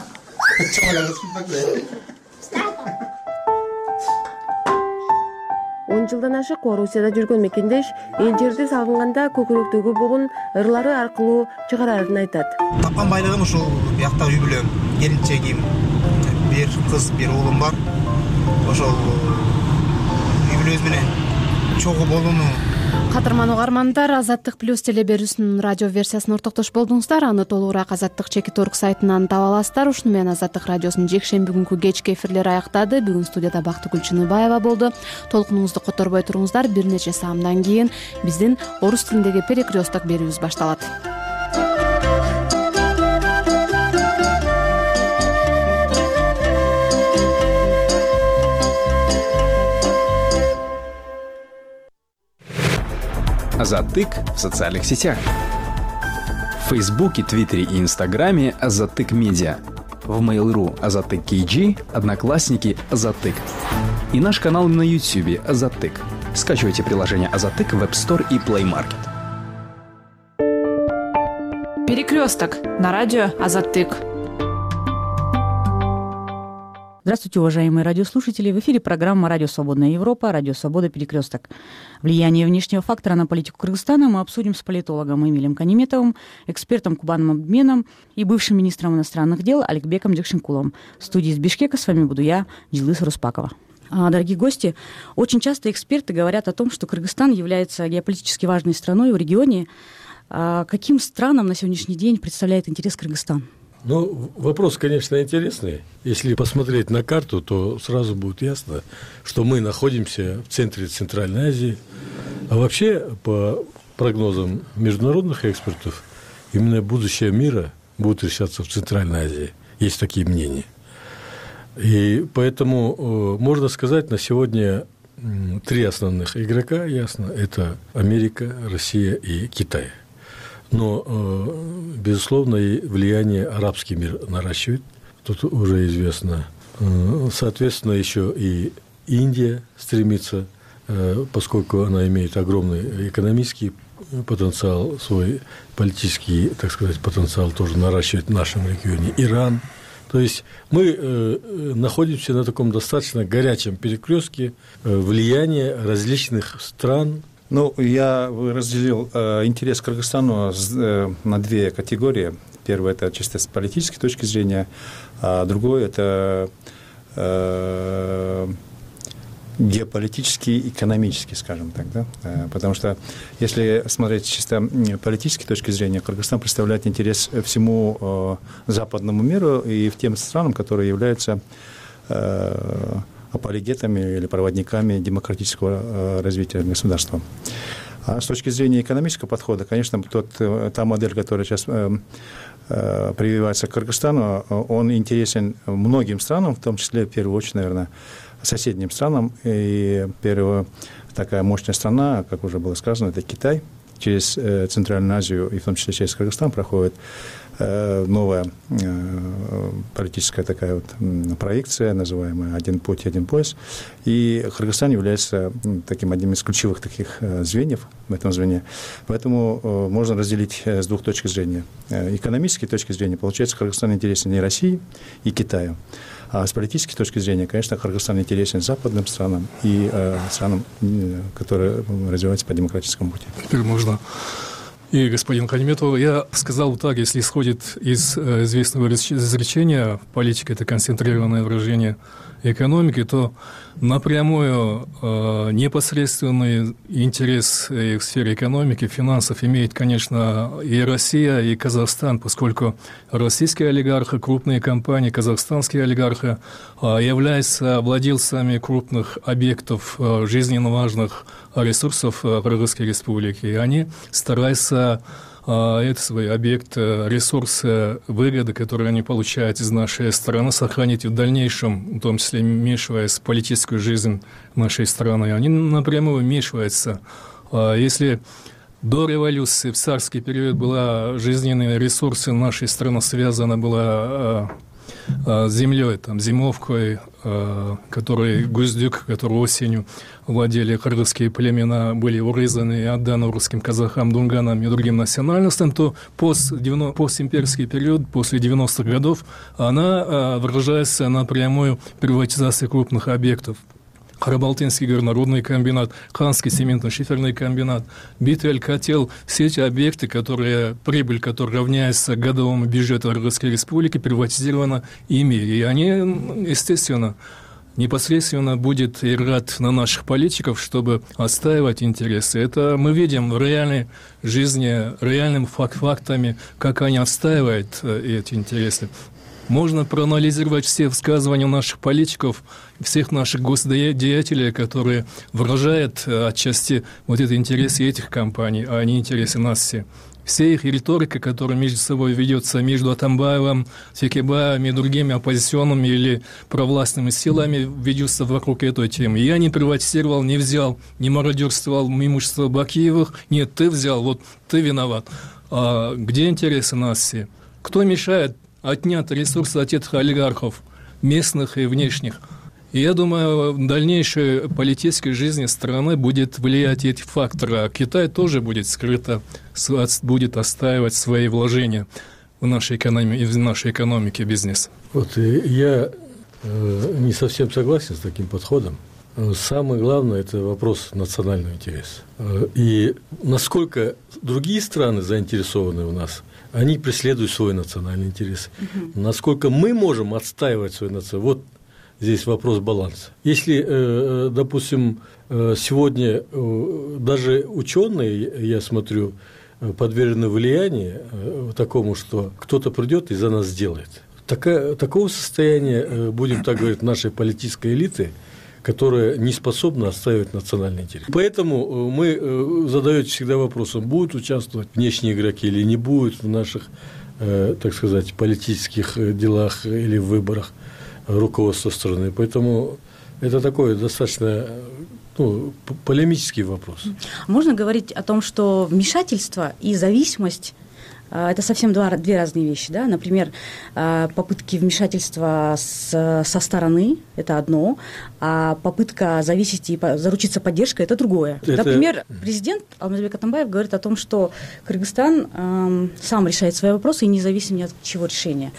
он жылдан ашык Орусияда жүргөн мекендеш эл жерди сагынганда көкүрөктөгү бугун ырлары аркылуу чыгарарын айтат. Тапкан байлыгым ушул биякта үй бүлөм, келинчегим, бир кыз, бир уулум бар. Ошол үй бүлөбүз менен чогуу болууну. Кадырман угармандар, Азаттык плюс телеберүүсүнүн радио версиясын ортоктош болдуңуздар. Аны толугураак Азаттык чекит орг сайтынан таба аласыздар. Ушуну менен Азаттык радиосунун жекшемби күнкү кечки эфирлери аяктады. Бүгүн студияда Бактыгүл Чыныбаева болду. Толкунуңузду которбой туруңуздар. Бир нече саамдан кийин биздин орус тилиндеги перекресток берүүбүз башталат. Азаттык в социальных сетях. В Фейсбуке, Твиттере и Инстаграме Азаттык Медиа. В Mail.ru Азаттык кей джи, Одноклассники Азаттык. И наш канал на Ютьюбе Азаттык. Скачивайте приложение Азаттык в App Store и Play Market. Перекресток на радио Азаттык. Здравствуйте, уважаемые радиослушатели. В эфире программа «Радио Свободная Европа», «Радио Свобода. Перекресток». Влияние внешнего фактора на политику Кыргызстана мы обсудим с политологом Эмилем Каниметовым, экспертом Кубаном Обменом и бывшим министром иностранных дел Аликбеком Джекшенкулом. В студии из Бишкека с вами буду я, Джилыс Руспакова. Дорогие гости, очень часто эксперты говорят о том, что Кыргызстан является геополитически важной страной в регионе. Каким странам на сегодняшний день представляет интерес Кыргызстан? Ну, вопрос, конечно, интересный. Если посмотреть на карту, то сразу будет ясно, что мы находимся в центре Центральной Азии. А вообще, по прогнозам международных экспертов, именно будущее мира будет решаться в Центральной Азии. Есть такие мнения. И поэтому э, можно сказать, на сегодня э, три основных игрока, ясно, это Америка, Россия и Китай. Но, безусловно, и влияние арабский мир наращивает, тут уже известно. Соответственно, еще и Индия стремится, поскольку она имеет огромный экономический потенциал, свой политический, так сказать, потенциал тоже наращивает в нашем регионе. Иран. То есть мы находимся на таком достаточно горячем перекрестке влияния различных стран. Ну, я разделил э, интерес к Кыргызстану э, на две категории. Первое – это чисто с политической точки зрения, а другое – это э, геополитический, экономический, скажем так. Да? Э, потому что, если смотреть чисто политической точки зрения, Кыргызстан представляет интерес всему э, западному миру и в тем странам, которые являются э, апологетами или проводниками демократического развития государства. А с точки зрения экономического подхода, конечно, тот, та модель, которая сейчас э, э, прививается к Кыргызстану, он интересен многим странам, в том числе, в первую очередь, наверное, соседним странам. И первая такая мощная страна, как уже было сказано, это Китай. Через э, Центральную Азию и в том числе через Кыргызстан проходит новая политическая такая вот проекция, называемая «Один путь, один пояс». И Кыргызстан является таким одним из ключевых таких звеньев в этом звене. Поэтому можно разделить с двух точек зрения. Экономической точки зрения, получается, Кыргызстан интересен и России, и Китаю. А с политической точки зрения, конечно, Кыргызстан интересен западным странам и странам, которые развиваются по демократическому пути. Теперь можно... И, господин Каниметов, я сказал так, если исходит из э, известного изречения, политика – это концентрированное выражение экономики, то напрямую э, непосредственный интерес э, в сфере экономики, финансов имеет, конечно, и Россия, и Казахстан, поскольку российские олигархи, крупные компании, казахстанские олигархи э, являются владельцами крупных объектов э, жизненно важных ресурсов Кыргызской республики, и они стараются это свой объект, ресурсы, выгоды, которые они получают из нашей страны, сохранить в дальнейшем, в том числе вмешиваясь в политическую жизнь нашей страны. Они напрямую вмешиваются. Если до революции, в царский период, была жизненные ресурсы нашей страны связана была землей, там, зимовкой, который Гуздюк, который осенью владели кыргызские племена, были урезаны и отданы русским казахам, дунганам и другим национальностям, то пост, постимперский период, после девяностых годов, она выражается напрямую приватизации крупных объектов. Карабалтинский горнорудный комбинат, Канский цементно-шиферный комбинат, Битвель, котел, все эти объекты, которые, прибыль, которая равняется годовому бюджету Кыргызской республики, приватизирована ими. И они, естественно, непосредственно будет играть на наших политиков, чтобы отстаивать интересы. Это мы видим в реальной жизни, реальными фактами, как они отстаивают эти интересы. Можно проанализировать все высказывания наших политиков, всех наших госдеятелей, которые выражают отчасти вот эти интересы этих компаний, а не интересы нас всех. Вся их риторика, которая между собой ведется между Атамбаевым, Текебаевым и другими оппозиционными или провластными силами, ведется вокруг этой темы. Я не приватизировал, не взял, не мародерствовал имущество Бакиевых. Нет, ты взял, вот ты виноват. А где интересы нас все? Кто мешает отнять ресурсы от этих олигархов, местных и внешних? И я думаю, в дальнейшей политической жизни страны будет влиять эти факторы. А Китай тоже будет скрыто, будет отстаивать свои вложения в нашей экономике, в нашей экономике, бизнес. Вот я э, не совсем согласен с таким подходом. Самое главное – это вопрос национального интереса. И насколько другие страны заинтересованы в нас, они преследуют свой национальный интерес. Угу. Насколько мы можем отстаивать свой национальный интерес, вот здесь вопрос баланса. Если, допустим, сегодня даже ученые, я смотрю, подвержены влиянию такому, что кто-то придет и за нас сделает. Такая, такого состояния, будем так говорить, нашей политической элиты, которая не способна отстаивать национальный интерес. Поэтому мы задаете всегда вопросом, будут участвовать внешние игроки или не будут в наших, так сказать, политических делах или в выборах руководства страны. Поэтому это такой достаточно ну, полемический вопрос. Можно говорить о том, что вмешательство и зависимость – это совсем два, две разные вещи. Да? Например, попытки вмешательства с, со стороны – это одно, а попытка зависеть и заручиться поддержкой – это другое. Это... Например, президент Алмазбек Атамбаев говорит о том, что Кыргызстан э, сам решает свои вопросы и независим ни от чего решения.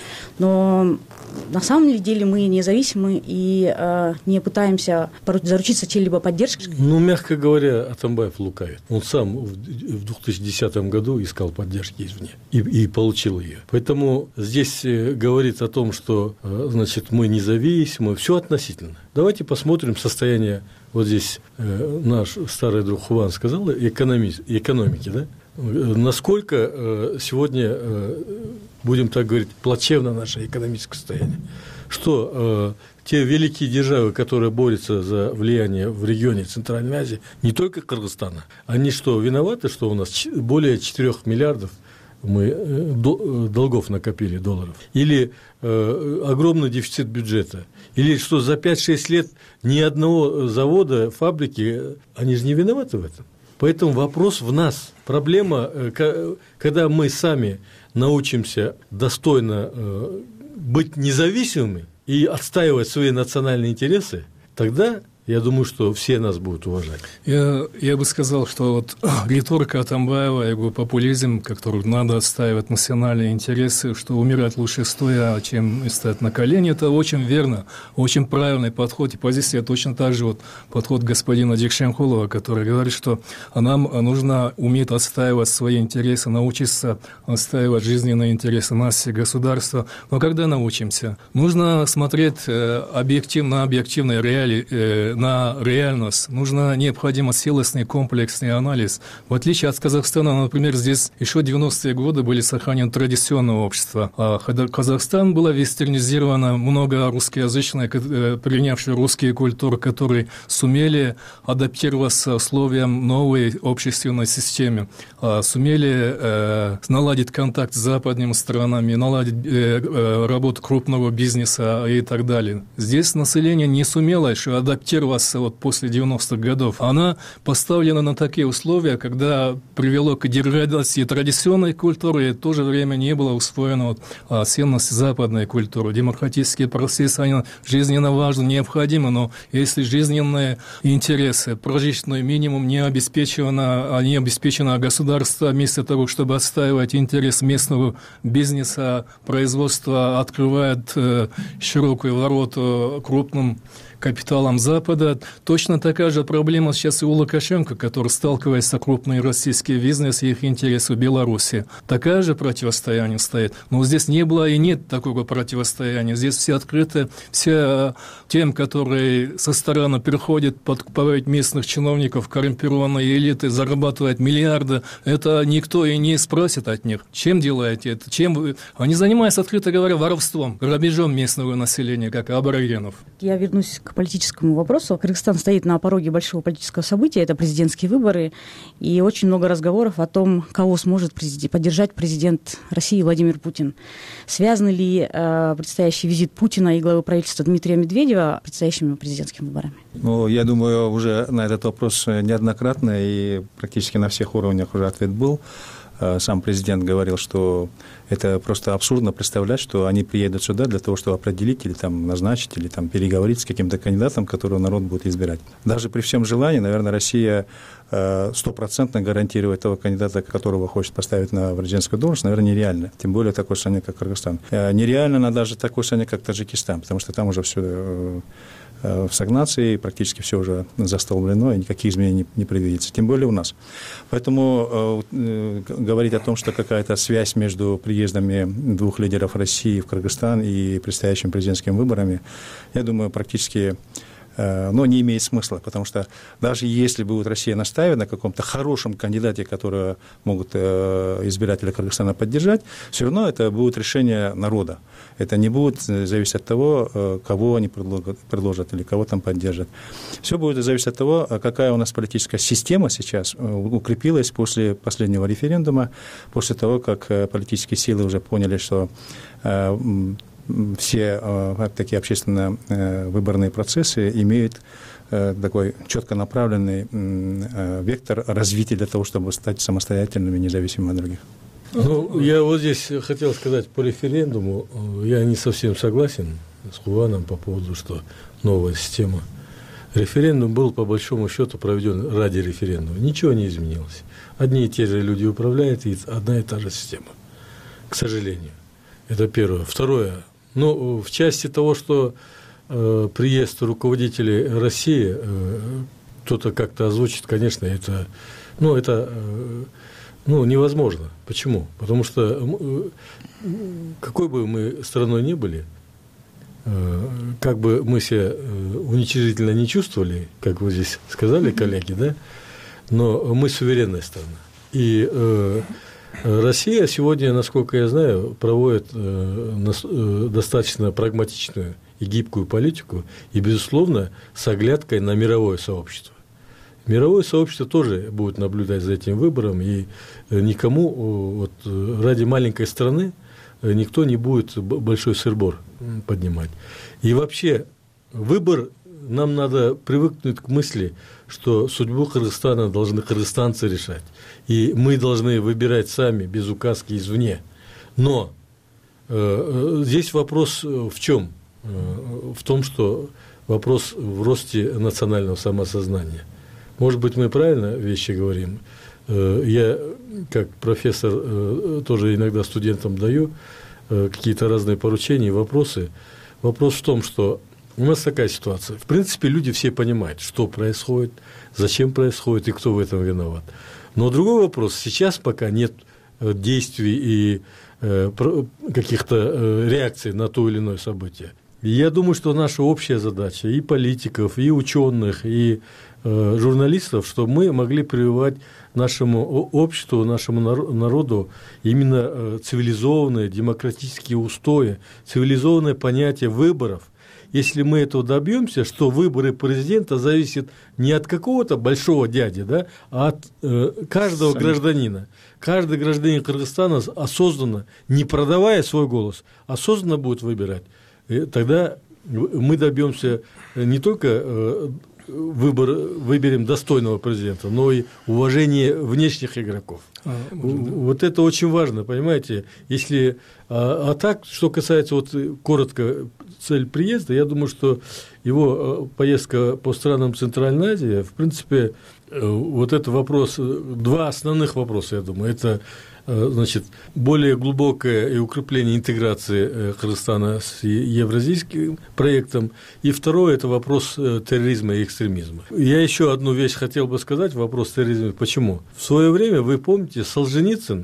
Но на самом деле мы независимы и э, не пытаемся заручиться чьей-либо поддержкой. Ну, мягко говоря, Атамбаев лукавит. Он сам в две тысячи десятом году искал поддержки извне. И, и получил ее. Поэтому здесь говорит о том, что значит, мы независимы, все относительно. Давайте посмотрим состояние, вот здесь э, наш старый друг Хуван сказал, экономи, экономики, да? Насколько э, сегодня, э, будем так говорить, плачевно наше экономическое состояние. Что э, те великие державы, которые борются за влияние в регионе Центральной Азии, не только Кыргызстана, они что, виноваты, что у нас более четырёх миллиардов мы долгов накопили, долларов, или э, огромный дефицит бюджета, или что за пять-шесть лет ни одного завода, фабрики, они же не виноваты в этом. Поэтому вопрос в нас. Проблема, когда мы сами научимся достойно э, быть независимыми и отстаивать свои национальные интересы, тогда я думаю, что все нас будут уважать. Я, я бы сказал, что вот риторика Атамбаева, его популизм, который надо отстаивать национальные интересы, что умирать лучше стоя, чем стоять на колени, это очень верно, очень правильный подход и позиция. Точно так же вот подход господина Дикшенхулова, который говорит, что нам нужно уметь отстаивать свои интересы, научиться отстаивать жизненные интересы нас и государства. Но когда научимся? Нужно смотреть объективно, на объективные реалии, на реальность. Нужно необходимо целостный комплексный анализ. В отличие от Казахстана, например, здесь еще в девяностые годы были сохранены традиционные общества. А Казахстан было вестернизировано, много русскоязычных, принявших русские культуры, которые сумели адаптироваться условиям новой общественной системы, сумели э, наладить контакт с западными странами, наладить э, э, работу крупного бизнеса и так далее. Здесь население не сумело еще адаптироваться развиваться вот после девяностых годов, она поставлена на такие условия, когда привело к деградации традиционной культуры, и в то же время не было усвоено вот, ценности западной культуры. Демократические процессы, они жизненно важны, необходимы, но если жизненные интересы, прожиточный минимум не обеспечено, не обеспечено государство, вместо того, чтобы отстаивать интерес местного бизнеса, производство открывает э, широкую вороту крупным капиталом Запада. Точно такая же проблема сейчас и у Лукашенко, который сталкивается с крупный российский бизнес и их интересы в Беларуси. Такая же противостояние стоит. Но здесь не было и нет такого противостояния. Здесь все открыты, все тем, которые со стороны переходят подкупать местных чиновников, коррумпированные элиты, зарабатывают миллиарды. Это никто и не спросит от них. Чем делаете это? Чем вы... Они занимаются, открыто говоря, воровством, грабежом местного населения, как аборигенов. Я вернусь к политическому вопросу. Кыргызстан стоит на пороге большого политического события, это президентские выборы, и очень много разговоров о том, кого сможет президент, поддержать президент России Владимир Путин. Связан ли э, предстоящий визит Путина и главы правительства Дмитрия Медведева предстоящими президентскими выборами? Ну, я думаю, уже на этот вопрос неоднократно и практически на всех уровнях уже ответ был. Сам президент говорил, что это просто абсурдно представлять, что они приедут сюда для того, чтобы определить или там, назначить, или там, переговорить с каким-то кандидатом, которого народ будет избирать. Даже при всем желании, наверное, Россия стопроцентно гарантирует того кандидата, которого хочет поставить на президентскую должность, наверное, нереально. Тем более такой стране, как Кыргызстан. Нереально на даже такой стране, как Таджикистан, потому что там уже все в стагнации, практически все уже застолблено, и никаких изменений не предвидится, тем более у нас. Поэтому э, говорить о том, что какая-то связь между приездами двух лидеров России в Кыргызстан и предстоящими президентскими выборами, я думаю, практически но не имеет смысла, потому что даже если будет Россия настаивать на каком-то хорошем кандидате, которого могут избиратели Кыргызстана поддержать, все равно это будет решение народа. Это не будет зависеть от того, кого они предложат или кого там поддержат. Все будет зависеть от того, какая у нас политическая система сейчас укрепилась после последнего референдума, после того, как политические силы уже поняли, что все э, такие общественно э, выборные процессы имеют э, такой четко направленный э, вектор развития для того, чтобы стать самостоятельными, независимыми от других. Ну, я вот здесь хотел сказать по референдуму. Я не совсем согласен с Куваном по поводу, что новая система. Референдум был, по большому счету, проведен ради референдума. Ничего не изменилось. Одни и те же люди управляют, и одна и та же система. К сожалению. Это первое. Второе. Ну, в части того, что э, приезд руководителей России, э, кто-то как-то озвучит, конечно, это, ну, это э, ну, невозможно. Почему? Потому что э, какой бы мы страной ни были, э, как бы мы себя э, уничижительно не чувствовали, как вы здесь сказали, коллеги, да, но мы суверенная страна. И э, Россия сегодня, насколько я знаю, проводит достаточно прагматичную и гибкую политику и, безусловно, с оглядкой на мировое сообщество. Мировое сообщество тоже будет наблюдать за этим выбором, и никому вот, ради маленькой страны никто не будет большой сыр-бор поднимать. И вообще выбор, нам надо привыкнуть к мысли, что судьбу Кыргызстана должны кыргызстанцы решать. И мы должны выбирать сами, без указки извне. Но э, здесь вопрос в чем? Э, в том, что вопрос в росте национального самосознания. Может быть, мы правильно вещи говорим. Э, я, как профессор, э, тоже иногда студентам даю э, какие-то разные поручения, вопросы. Вопрос в том, что у нас такая ситуация. В принципе, люди все понимают, что происходит, зачем происходит и кто в этом виноват. Но другой вопрос. Сейчас пока нет действий и э, каких-то э, реакций на то или иное событие. И я думаю, что наша общая задача и политиков, и ученых, и э, журналистов, чтобы мы могли прививать нашему обществу, нашему народу именно э, цивилизованные демократические устои, цивилизованное понятие выборов. Если мы этого добьемся, что выборы президента зависят не от какого-то большого дяди, да, а от э, каждого Сами. гражданина. Каждый гражданин Кыргызстана осознанно, не продавая свой голос, осознанно будет выбирать. И тогда мы добьемся не только э, выбор, выберем достойного президента, но и уважение внешних игроков. А, вот это очень важно, понимаете? Если, а, а так, что касается, вот, коротко, цель приезда, я думаю, что его поездка по странам Центральной Азии, в принципе, вот это вопрос, два основных вопроса, я думаю, это, значит, более глубокое и укрепление интеграции Кыргызстана с евразийским проектом, и второе – это вопрос терроризма и экстремизма. Я еще одну вещь хотел бы сказать, вопрос терроризма. Почему? В свое время, вы помните, Солженицын,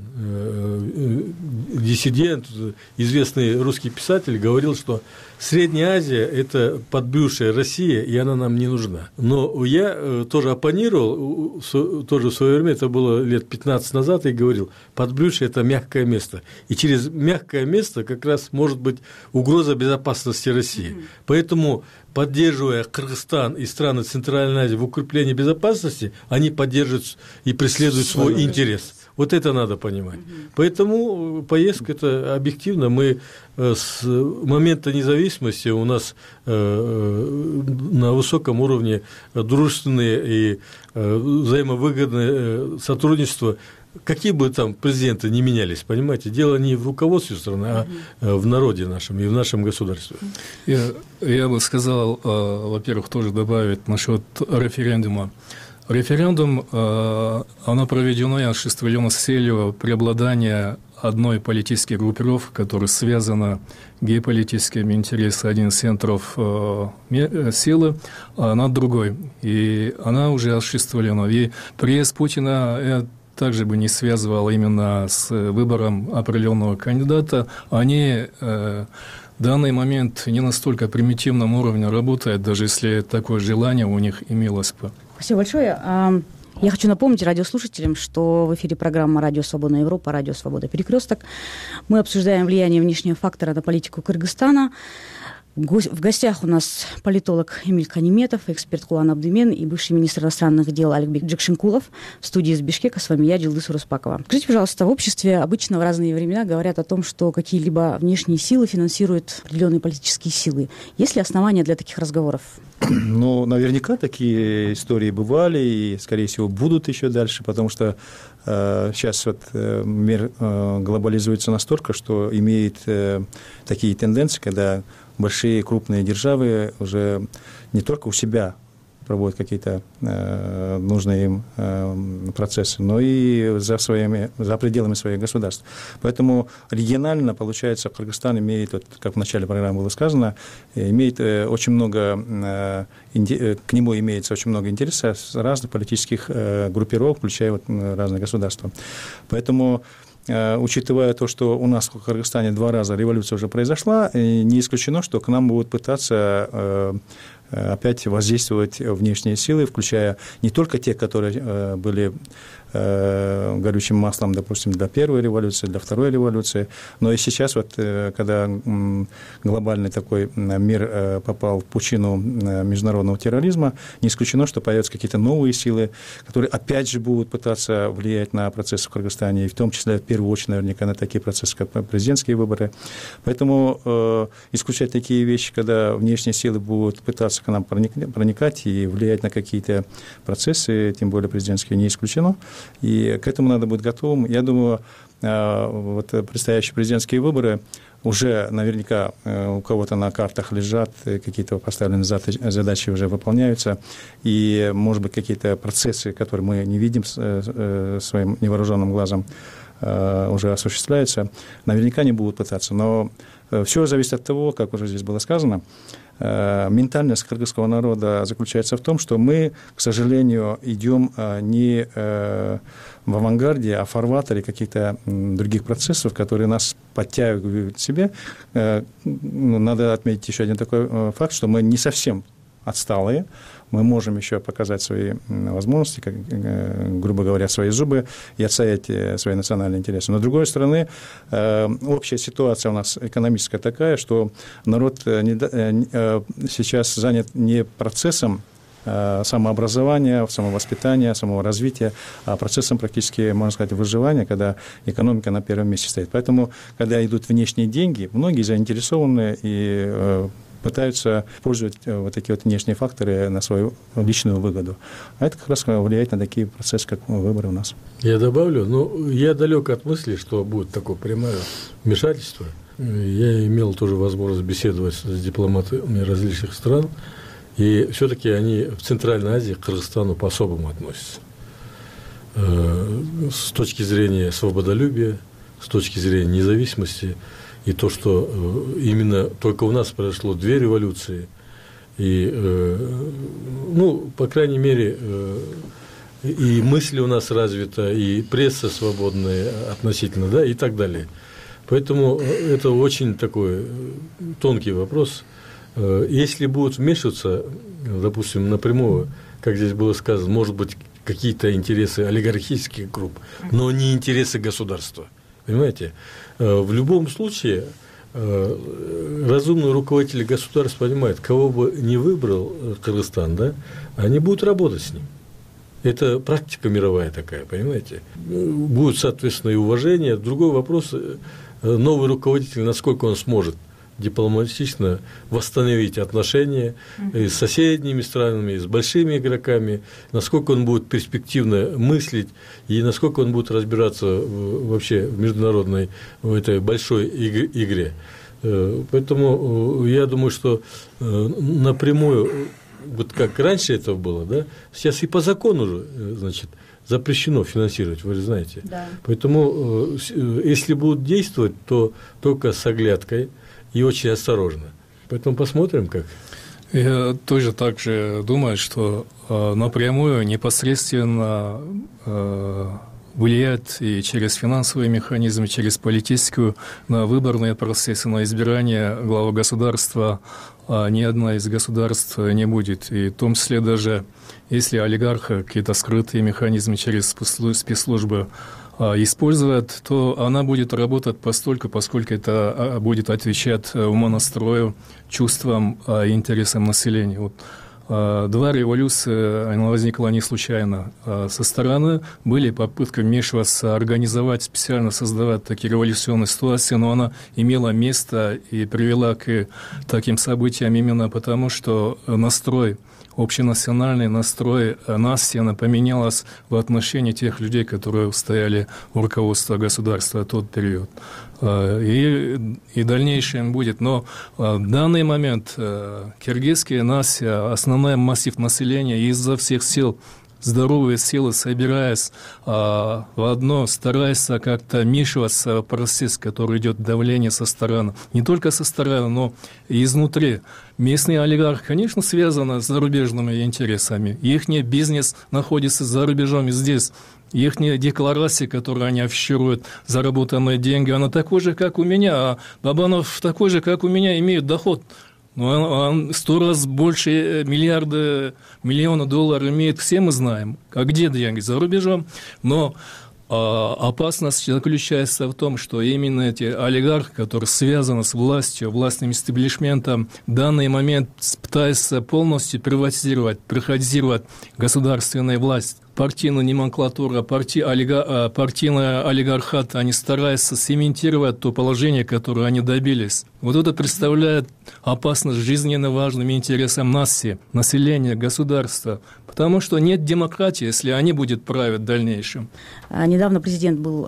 диссидент, известный русский писатель, говорил, что Средняя Азия – это подбывшая Россия, и она нам не нужна. Но я тоже оппонировал, тоже в свое время, это было лет пятнадцать назад, и говорил, подбывшая – это мягкое место. И через мягкое место как раз может быть угроза безопасности России. Mm-hmm. Поэтому, поддерживая Кыргызстан и страны Центральной Азии в укреплении безопасности, они поддерживают и преследуют свой Свой интерес. Вот это надо понимать. Mm-hmm. Поэтому поездка – это объективно. Мы с момента независимости у нас на высоком уровне дружественные и взаимовыгодные сотрудничества. Какие бы там президенты ни менялись, понимаете, дело не в руководстве страны, а в народе нашем и в нашем государстве. Я, я бы сказал, во-первых, тоже добавить насчет референдума. Референдум, оно проведено и осуществлено с целью преобладания одной политической группировки, которая связана геополитическими интересами один из центров силы, над другой. И она уже осуществлена. И приезд Путина я также бы не связывал именно с выбором определенного кандидата. Они в данный момент не настолько примитивном уровне работают, даже если такое желание у них имелось бы. Спасибо большое. Я хочу напомнить радиослушателям, что в эфире программа «Радио Свободная Европа», «Радио Свобода Перекресток». Мы обсуждаем влияние внешнего фактора на политику Кыргызстана. В гостях у нас политолог Эмиль Каниметов, эксперт Кулан Абдымен и бывший министр иностранных дел Аликбек Джекшенкулов. В студии из Бишкека с вами я, Джилдыс Уруспакова. Скажите, пожалуйста, в обществе обычно в разные времена говорят о том, что какие-либо внешние силы финансируют определенные политические силы. Есть ли основания для таких разговоров? Ну, наверняка такие истории бывали и, скорее всего, будут еще дальше, потому что э, сейчас вот, э, мир э, глобализуется настолько, что имеет э, такие тенденции, когда большие крупные державы уже не только у себя проводят какие-то э, нужные им э, процессы, но и за, своими, за пределами своих государств. Поэтому регионально, получается, Кыргызстан имеет, вот, как в начале программы было сказано, имеет э, очень много, э, инди, к нему имеется очень много интереса с разных политических э, группировок, включая вот, разные государства. Поэтому, учитывая то, что у нас в Кыргызстане два раза революция уже произошла, не исключено, что к нам будут пытаться опять воздействовать внешние силы, включая не только те, которые были горючим маслом, допустим, для первой революции, для второй революции, но и сейчас, вот, когда глобальный такой мир попал в пучину международного терроризма, не исключено, что появятся какие-то новые силы, которые опять же будут пытаться влиять на процессы в Кыргызстане, и в том числе, в первую очередь, наверняка, на такие процессы, как президентские выборы. Поэтому э, исключать такие вещи, когда внешние силы будут пытаться к нам проникать и влиять на какие-то процессы, тем более президентские, не исключено. И к этому надо быть готовым. Я думаю, вот предстоящие президентские выборы уже наверняка у кого-то на картах лежат, какие-то поставленные задачи уже выполняются, и, может быть, какие-то процессы, которые мы не видим своим невооруженным глазом, уже осуществляются, наверняка не будут пытаться. Но все зависит от того, как уже здесь было сказано, ментальность кыргызского народа заключается в том, что мы, к сожалению, идем не в авангарде, а в фарватере каких-то других процессов, которые нас подтягивают к себе. Надо отметить еще один такой факт, что мы не совсем отсталые, мы можем еще показать свои возможности, как, грубо говоря, свои зубы и отстоять свои национальные интересы. Но, с другой стороны, общая ситуация у нас экономическая такая, что народ сейчас занят не процессом самообразования, самовоспитания, саморазвития, а процессом практически, можно сказать, выживания, когда экономика на первом месте стоит. Поэтому, когда идут внешние деньги, многие заинтересованы и пытаются использовать вот такие вот внешние факторы на свою личную выгоду. А это как раз влияет на такие процессы, как выборы у нас. Я добавлю, ну, я далек от мысли, что будет такое прямое вмешательство. Я имел тоже возможность беседовать с дипломатами различных стран, и все-таки они в Центральной Азии к Кыргызстану по-особому относятся. С точки зрения свободолюбия, с точки зрения независимости, и то, что именно только у нас произошло две революции, и, ну, по крайней мере, и мысли у нас развита, и пресса свободная относительно, да, и так далее. Поэтому это очень такой тонкий вопрос. Если будут вмешиваться, допустим, напрямую, как здесь было сказано, может быть, какие-то интересы олигархических групп, но не интересы государства. Понимаете? В любом случае, разумные руководители государств понимают, кого бы ни выбрал Кыргызстан, да, они будут работать с ним. Это практика мировая такая, понимаете? Будет, соответственно, и уважение. Другой вопрос, новый руководитель, насколько он сможет дипломатично восстановить отношения и с соседними странами, и с большими игроками, насколько он будет перспективно мыслить и насколько он будет разбираться в, вообще в международной, в этой большой игре. Поэтому я думаю, что напрямую, вот как раньше это было, да, сейчас и по закону же, значит, запрещено финансировать, вы же знаете. Да. Поэтому, если будут действовать, то только с оглядкой и очень осторожно. Поэтому посмотрим, как. Я тоже так же думаю, что э, напрямую, непосредственно э, влияет и через финансовые механизмы, через политическую на выборные процессы, на избирание главы государства. А ни одна из государств не будет. И в том числе даже если олигарха какие-то скрытые механизмы через спецслужбы использует, то она будет работать постольку, поскольку это будет отвечать умонастрою, чувствам и интересам населения. Вот. Два революции, она возникла не случайно. Со стороны были попытки вмешиваться, организовать, специально создавать такие революционные ситуации, но она имела место и привела к таким событиям именно потому, что настрой, общенациональный настрой нации, она поменялась в отношении тех людей, которые стояли у руководства государства в тот период. И, и дальнейшем будет. Но в данный момент киргизская нация, основной массив населения, изо всех сил, здоровые силы, собираясь а, в одно, стараясь как-то вмешиваться в процесс, который идет давление со стороны, не только со стороны, но и изнутри. Местный олигарх, конечно, связан с зарубежными интересами. Их бизнес находится за рубежом и здесь. Их декларации, которые они афишируют, заработанные деньги, она такой же, как у меня, а Бабанов такой же, как у меня, имеет доход. Но он, он сто раз больше миллиарда, миллиона долларов имеет, все мы знаем. А где деньги? За рубежом. Но а, опасность заключается в том, что именно эти олигархи, которые связаны с властью, властным истеблишментом, в данный момент пытаются полностью приватизировать, приходизировать государственную власть. Партийная номенклатура, парти, олига, партийный олигархат, они стараются цементировать то положение, которое они добились. Вот это представляет опасность жизненно важным интересам нации, населения, государства. Потому что нет демократии, если они будут править в дальнейшем. Недавно президент был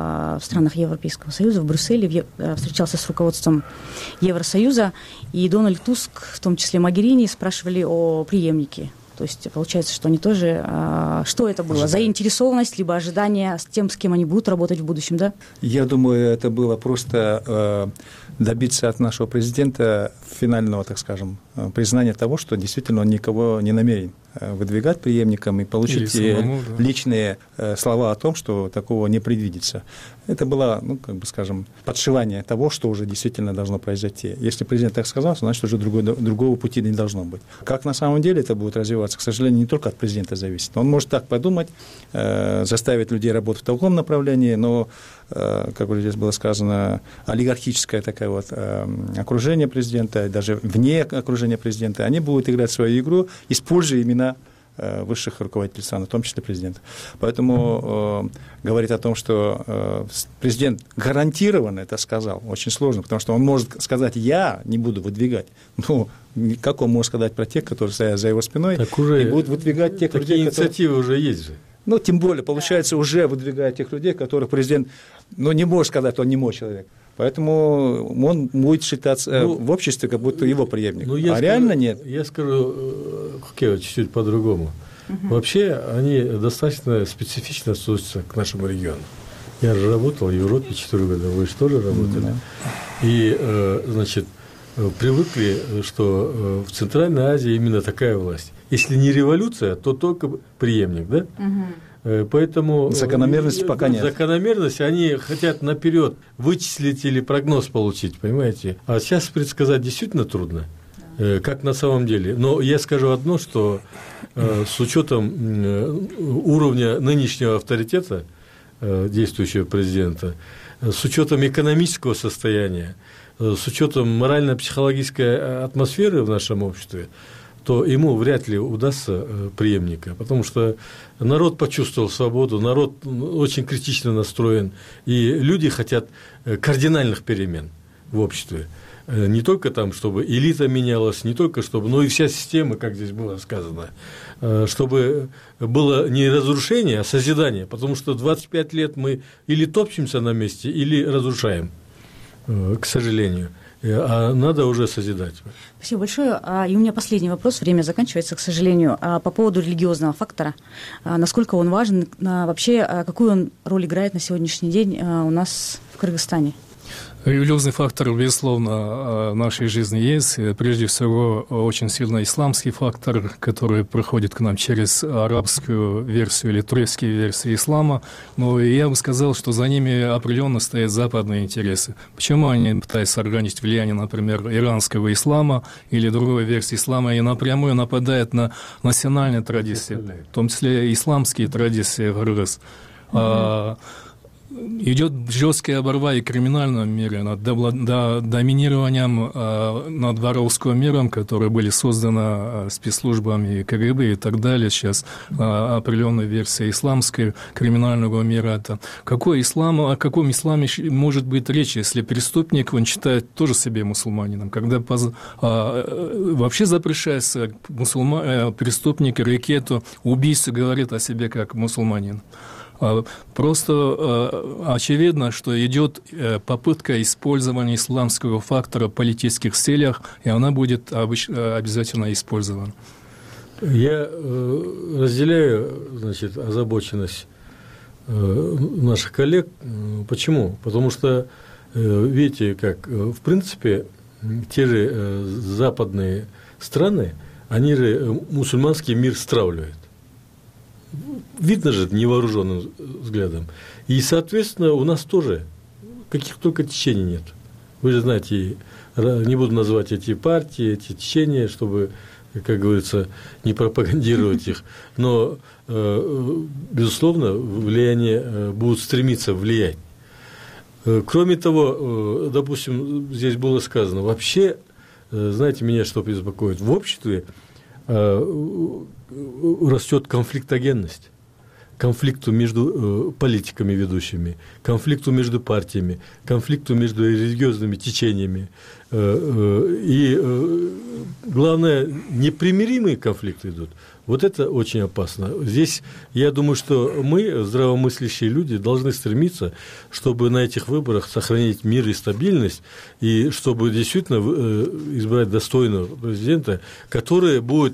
в странах Европейского Союза, в Брюсселе, встречался с руководством Евросоюза, и Дональд Туск, в том числе Могерини, спрашивали о преемнике. То есть получается, что они тоже... Что это было? Ожидание. Заинтересованность, либо ожидание с тем, с кем они будут работать в будущем, да? Я думаю, это было просто добиться от нашего президента финального, так скажем, признания того, что действительно он никого не намерен выдвигать преемником и получить самому, да. личные слова о том, что такого не предвидится. Это было, ну, как бы скажем, подшивание того, что уже действительно должно произойти. Если президент так сказал, значит, уже другой, другого пути не должно быть. Как на самом деле это будет развиваться, к сожалению, не только от президента зависит. Он может так подумать, э, заставить людей работать в таком направлении, но, э, как уже здесь было сказано, олигархическое такое вот э, окружение президента, даже вне окружения президента, они будут играть свою игру, используя именно высших руководителей страны, в том числе президента. Поэтому э, говорить о том, что э, президент гарантированно это сказал, очень сложно, потому что он может сказать: я не буду выдвигать. Ну, как он может сказать про тех, которые стоят за его спиной, так уже и будут выдвигать тех такие людей, инициативы которые... уже есть же. Ну, тем более, получается, уже выдвигает тех людей, которых президент, ну, не может сказать, он не мой человек. Поэтому он будет считаться ну, в обществе, как будто его преемник. Ну, а скажу, реально нет. Я скажу, Хукева, чуть-чуть по-другому. Угу. Вообще, они достаточно специфично относятся к нашему региону. Я же работал в Европе четыре года, вы же тоже работали. Да. И, значит, привыкли, что в Центральной Азии именно такая власть. Если не революция, то только преемник, да? Угу. Поэтому закономерности пока нет. Закономерность, они хотят наперед вычислить или прогноз получить, понимаете? А сейчас предсказать действительно трудно, как на самом деле. Но я скажу одно, что с учетом уровня нынешнего авторитета действующего президента, с учетом экономического состояния, с учетом морально-психологической атмосферы в нашем обществе, то ему вряд ли удастся преемника, потому что народ почувствовал свободу, народ очень критично настроен, и люди хотят кардинальных перемен в обществе. Не только там, чтобы элита менялась, не только чтобы, но и вся система, как здесь было сказано, чтобы было не разрушение, а созидание, потому что двадцать пять лет мы или топчемся на месте, или разрушаем, к сожалению. А надо уже созидать. Спасибо большое. И у меня последний вопрос. Время заканчивается, к сожалению. По поводу религиозного фактора. Насколько он важен? Вообще, какую он роль играет на сегодняшний день у нас в Кыргызстане? Религиозный фактор, безусловно, в нашей жизни есть. Прежде всего, очень сильный исламский фактор, который проходит к нам через арабскую версию или турецкие версии ислама. Но я бы сказал, что за ними определенно стоят западные интересы. Почему они пытаются организовать влияние, например, иранского ислама или другой версии ислама, и напрямую нападают на национальные традиции, в том числе исламские традиции в Кыргыз. Mm-hmm. Идет жесткая борьба и в криминальном мире над доминированием э, над воровским миром, которые были созданы э, спецслужбами КГБ и так далее. Сейчас э, определенная версия исламской криминального мира. Это какой ислам, о каком исламе может быть речь, если преступник, он считает тоже себе мусульманином, когда поз, э, вообще запрещается мусульма, э, преступник, ракету, убийца говорит о себе как мусульманин. Просто очевидно, что идет попытка использования исламского фактора в политических целях, и она будет обязательно использована. Я разделяю, значит, озабоченность наших коллег. Почему? Потому что, видите, как, в принципе, те же западные страны, они же мусульманский мир стравливают. Видно же невооруженным взглядом. И, соответственно, у нас тоже каких только течений нет. Вы же знаете, не буду называть эти партии, эти течения, чтобы, как говорится, не пропагандировать их. Но, безусловно, влияние будут стремиться влиять. Кроме того, допустим, здесь было сказано, вообще, знаете, меня что беспокоит? В обществе растет конфликтогенность, конфликту между политиками ведущими, конфликту между партиями, конфликту между религиозными течениями. И, главное, непримиримые конфликты идут. Вот это очень опасно. Здесь, я думаю, что мы, здравомыслящие люди, должны стремиться, чтобы на этих выборах сохранить мир и стабильность, и чтобы действительно избрать достойного президента, который будет,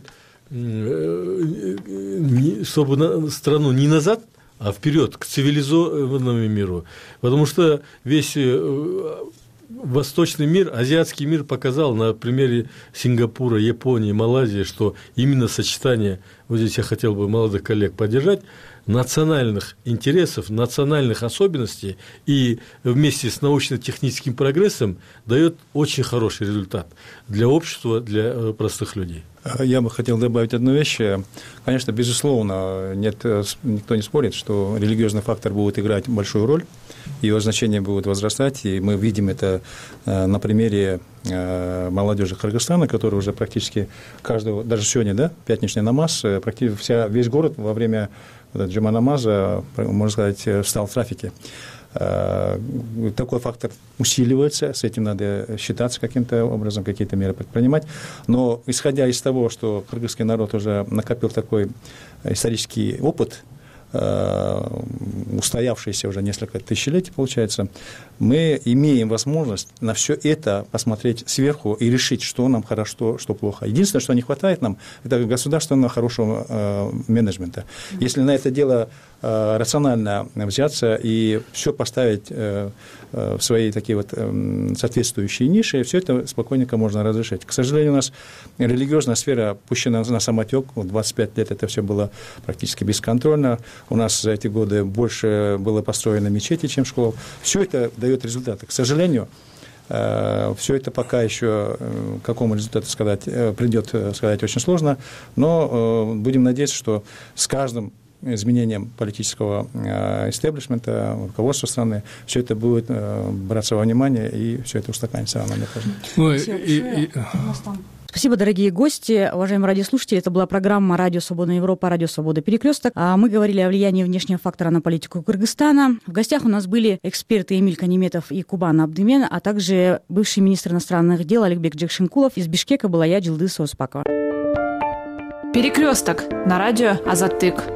чтобы страну не назад, а вперед, к цивилизованному миру. Потому что весь восточный мир, азиатский мир показал на примере Сингапура, Японии, Малайзии, что именно сочетание, вот здесь я хотел бы молодых коллег поддержать, национальных интересов, национальных особенностей и вместе с научно-техническим прогрессом дает очень хороший результат для общества, для простых людей. Я бы хотел добавить одну вещь. Конечно, безусловно, нет, никто не спорит, что религиозный фактор будет играть большую роль, его значение будет возрастать, и мы видим это на примере молодежи Кыргызстана, которая уже практически каждого, даже сегодня, да, пятничный намаз, практически вся, весь город во время вот, джума намаза, можно сказать, встал в трафике. Такой фактор усиливается, с этим надо считаться каким-то образом, какие-то меры предпринимать. Но исходя из того, что кыргызский народ уже накопил такой исторический опыт, устоявшийся уже несколько тысячелетий, получается, мы имеем возможность на все это посмотреть сверху и решить, что нам хорошо, что плохо. Единственное, что не хватает нам, это государственного хорошего э, менеджмента. Если на это дело э, рационально взяться и все поставить э, э, в свои такие вот э, соответствующие ниши, все это спокойненько можно разрешить. К сожалению, у нас религиозная сфера пущена на самотек. Вот двадцать пять лет это все было практически бесконтрольно. У нас за эти годы больше было построено мечетей, чем школ. Все это дает результаты. К сожалению, все это пока еще к какому результату сказать, придет сказать очень сложно, но будем надеяться, что с каждым изменением политического истеблишмента, руководства страны, все это будет браться во внимание, и все это устаканится рано или поздно. Ну, и, и, и... Спасибо, дорогие гости. Уважаемые радиослушатели, это была программа «Радио Свободная Европа», «Радио Свобода Перекресток». Мы говорили о влиянии внешнего фактора на политику Кыргызстана. В гостях у нас были эксперты Эмиль Каниметов и Кубан Абдымен, а также бывший министр иностранных дел Аликбек Джекшенкулов. Из Бишкека была я, Джилдыз Оспакова. Перекресток на радио Азаттык.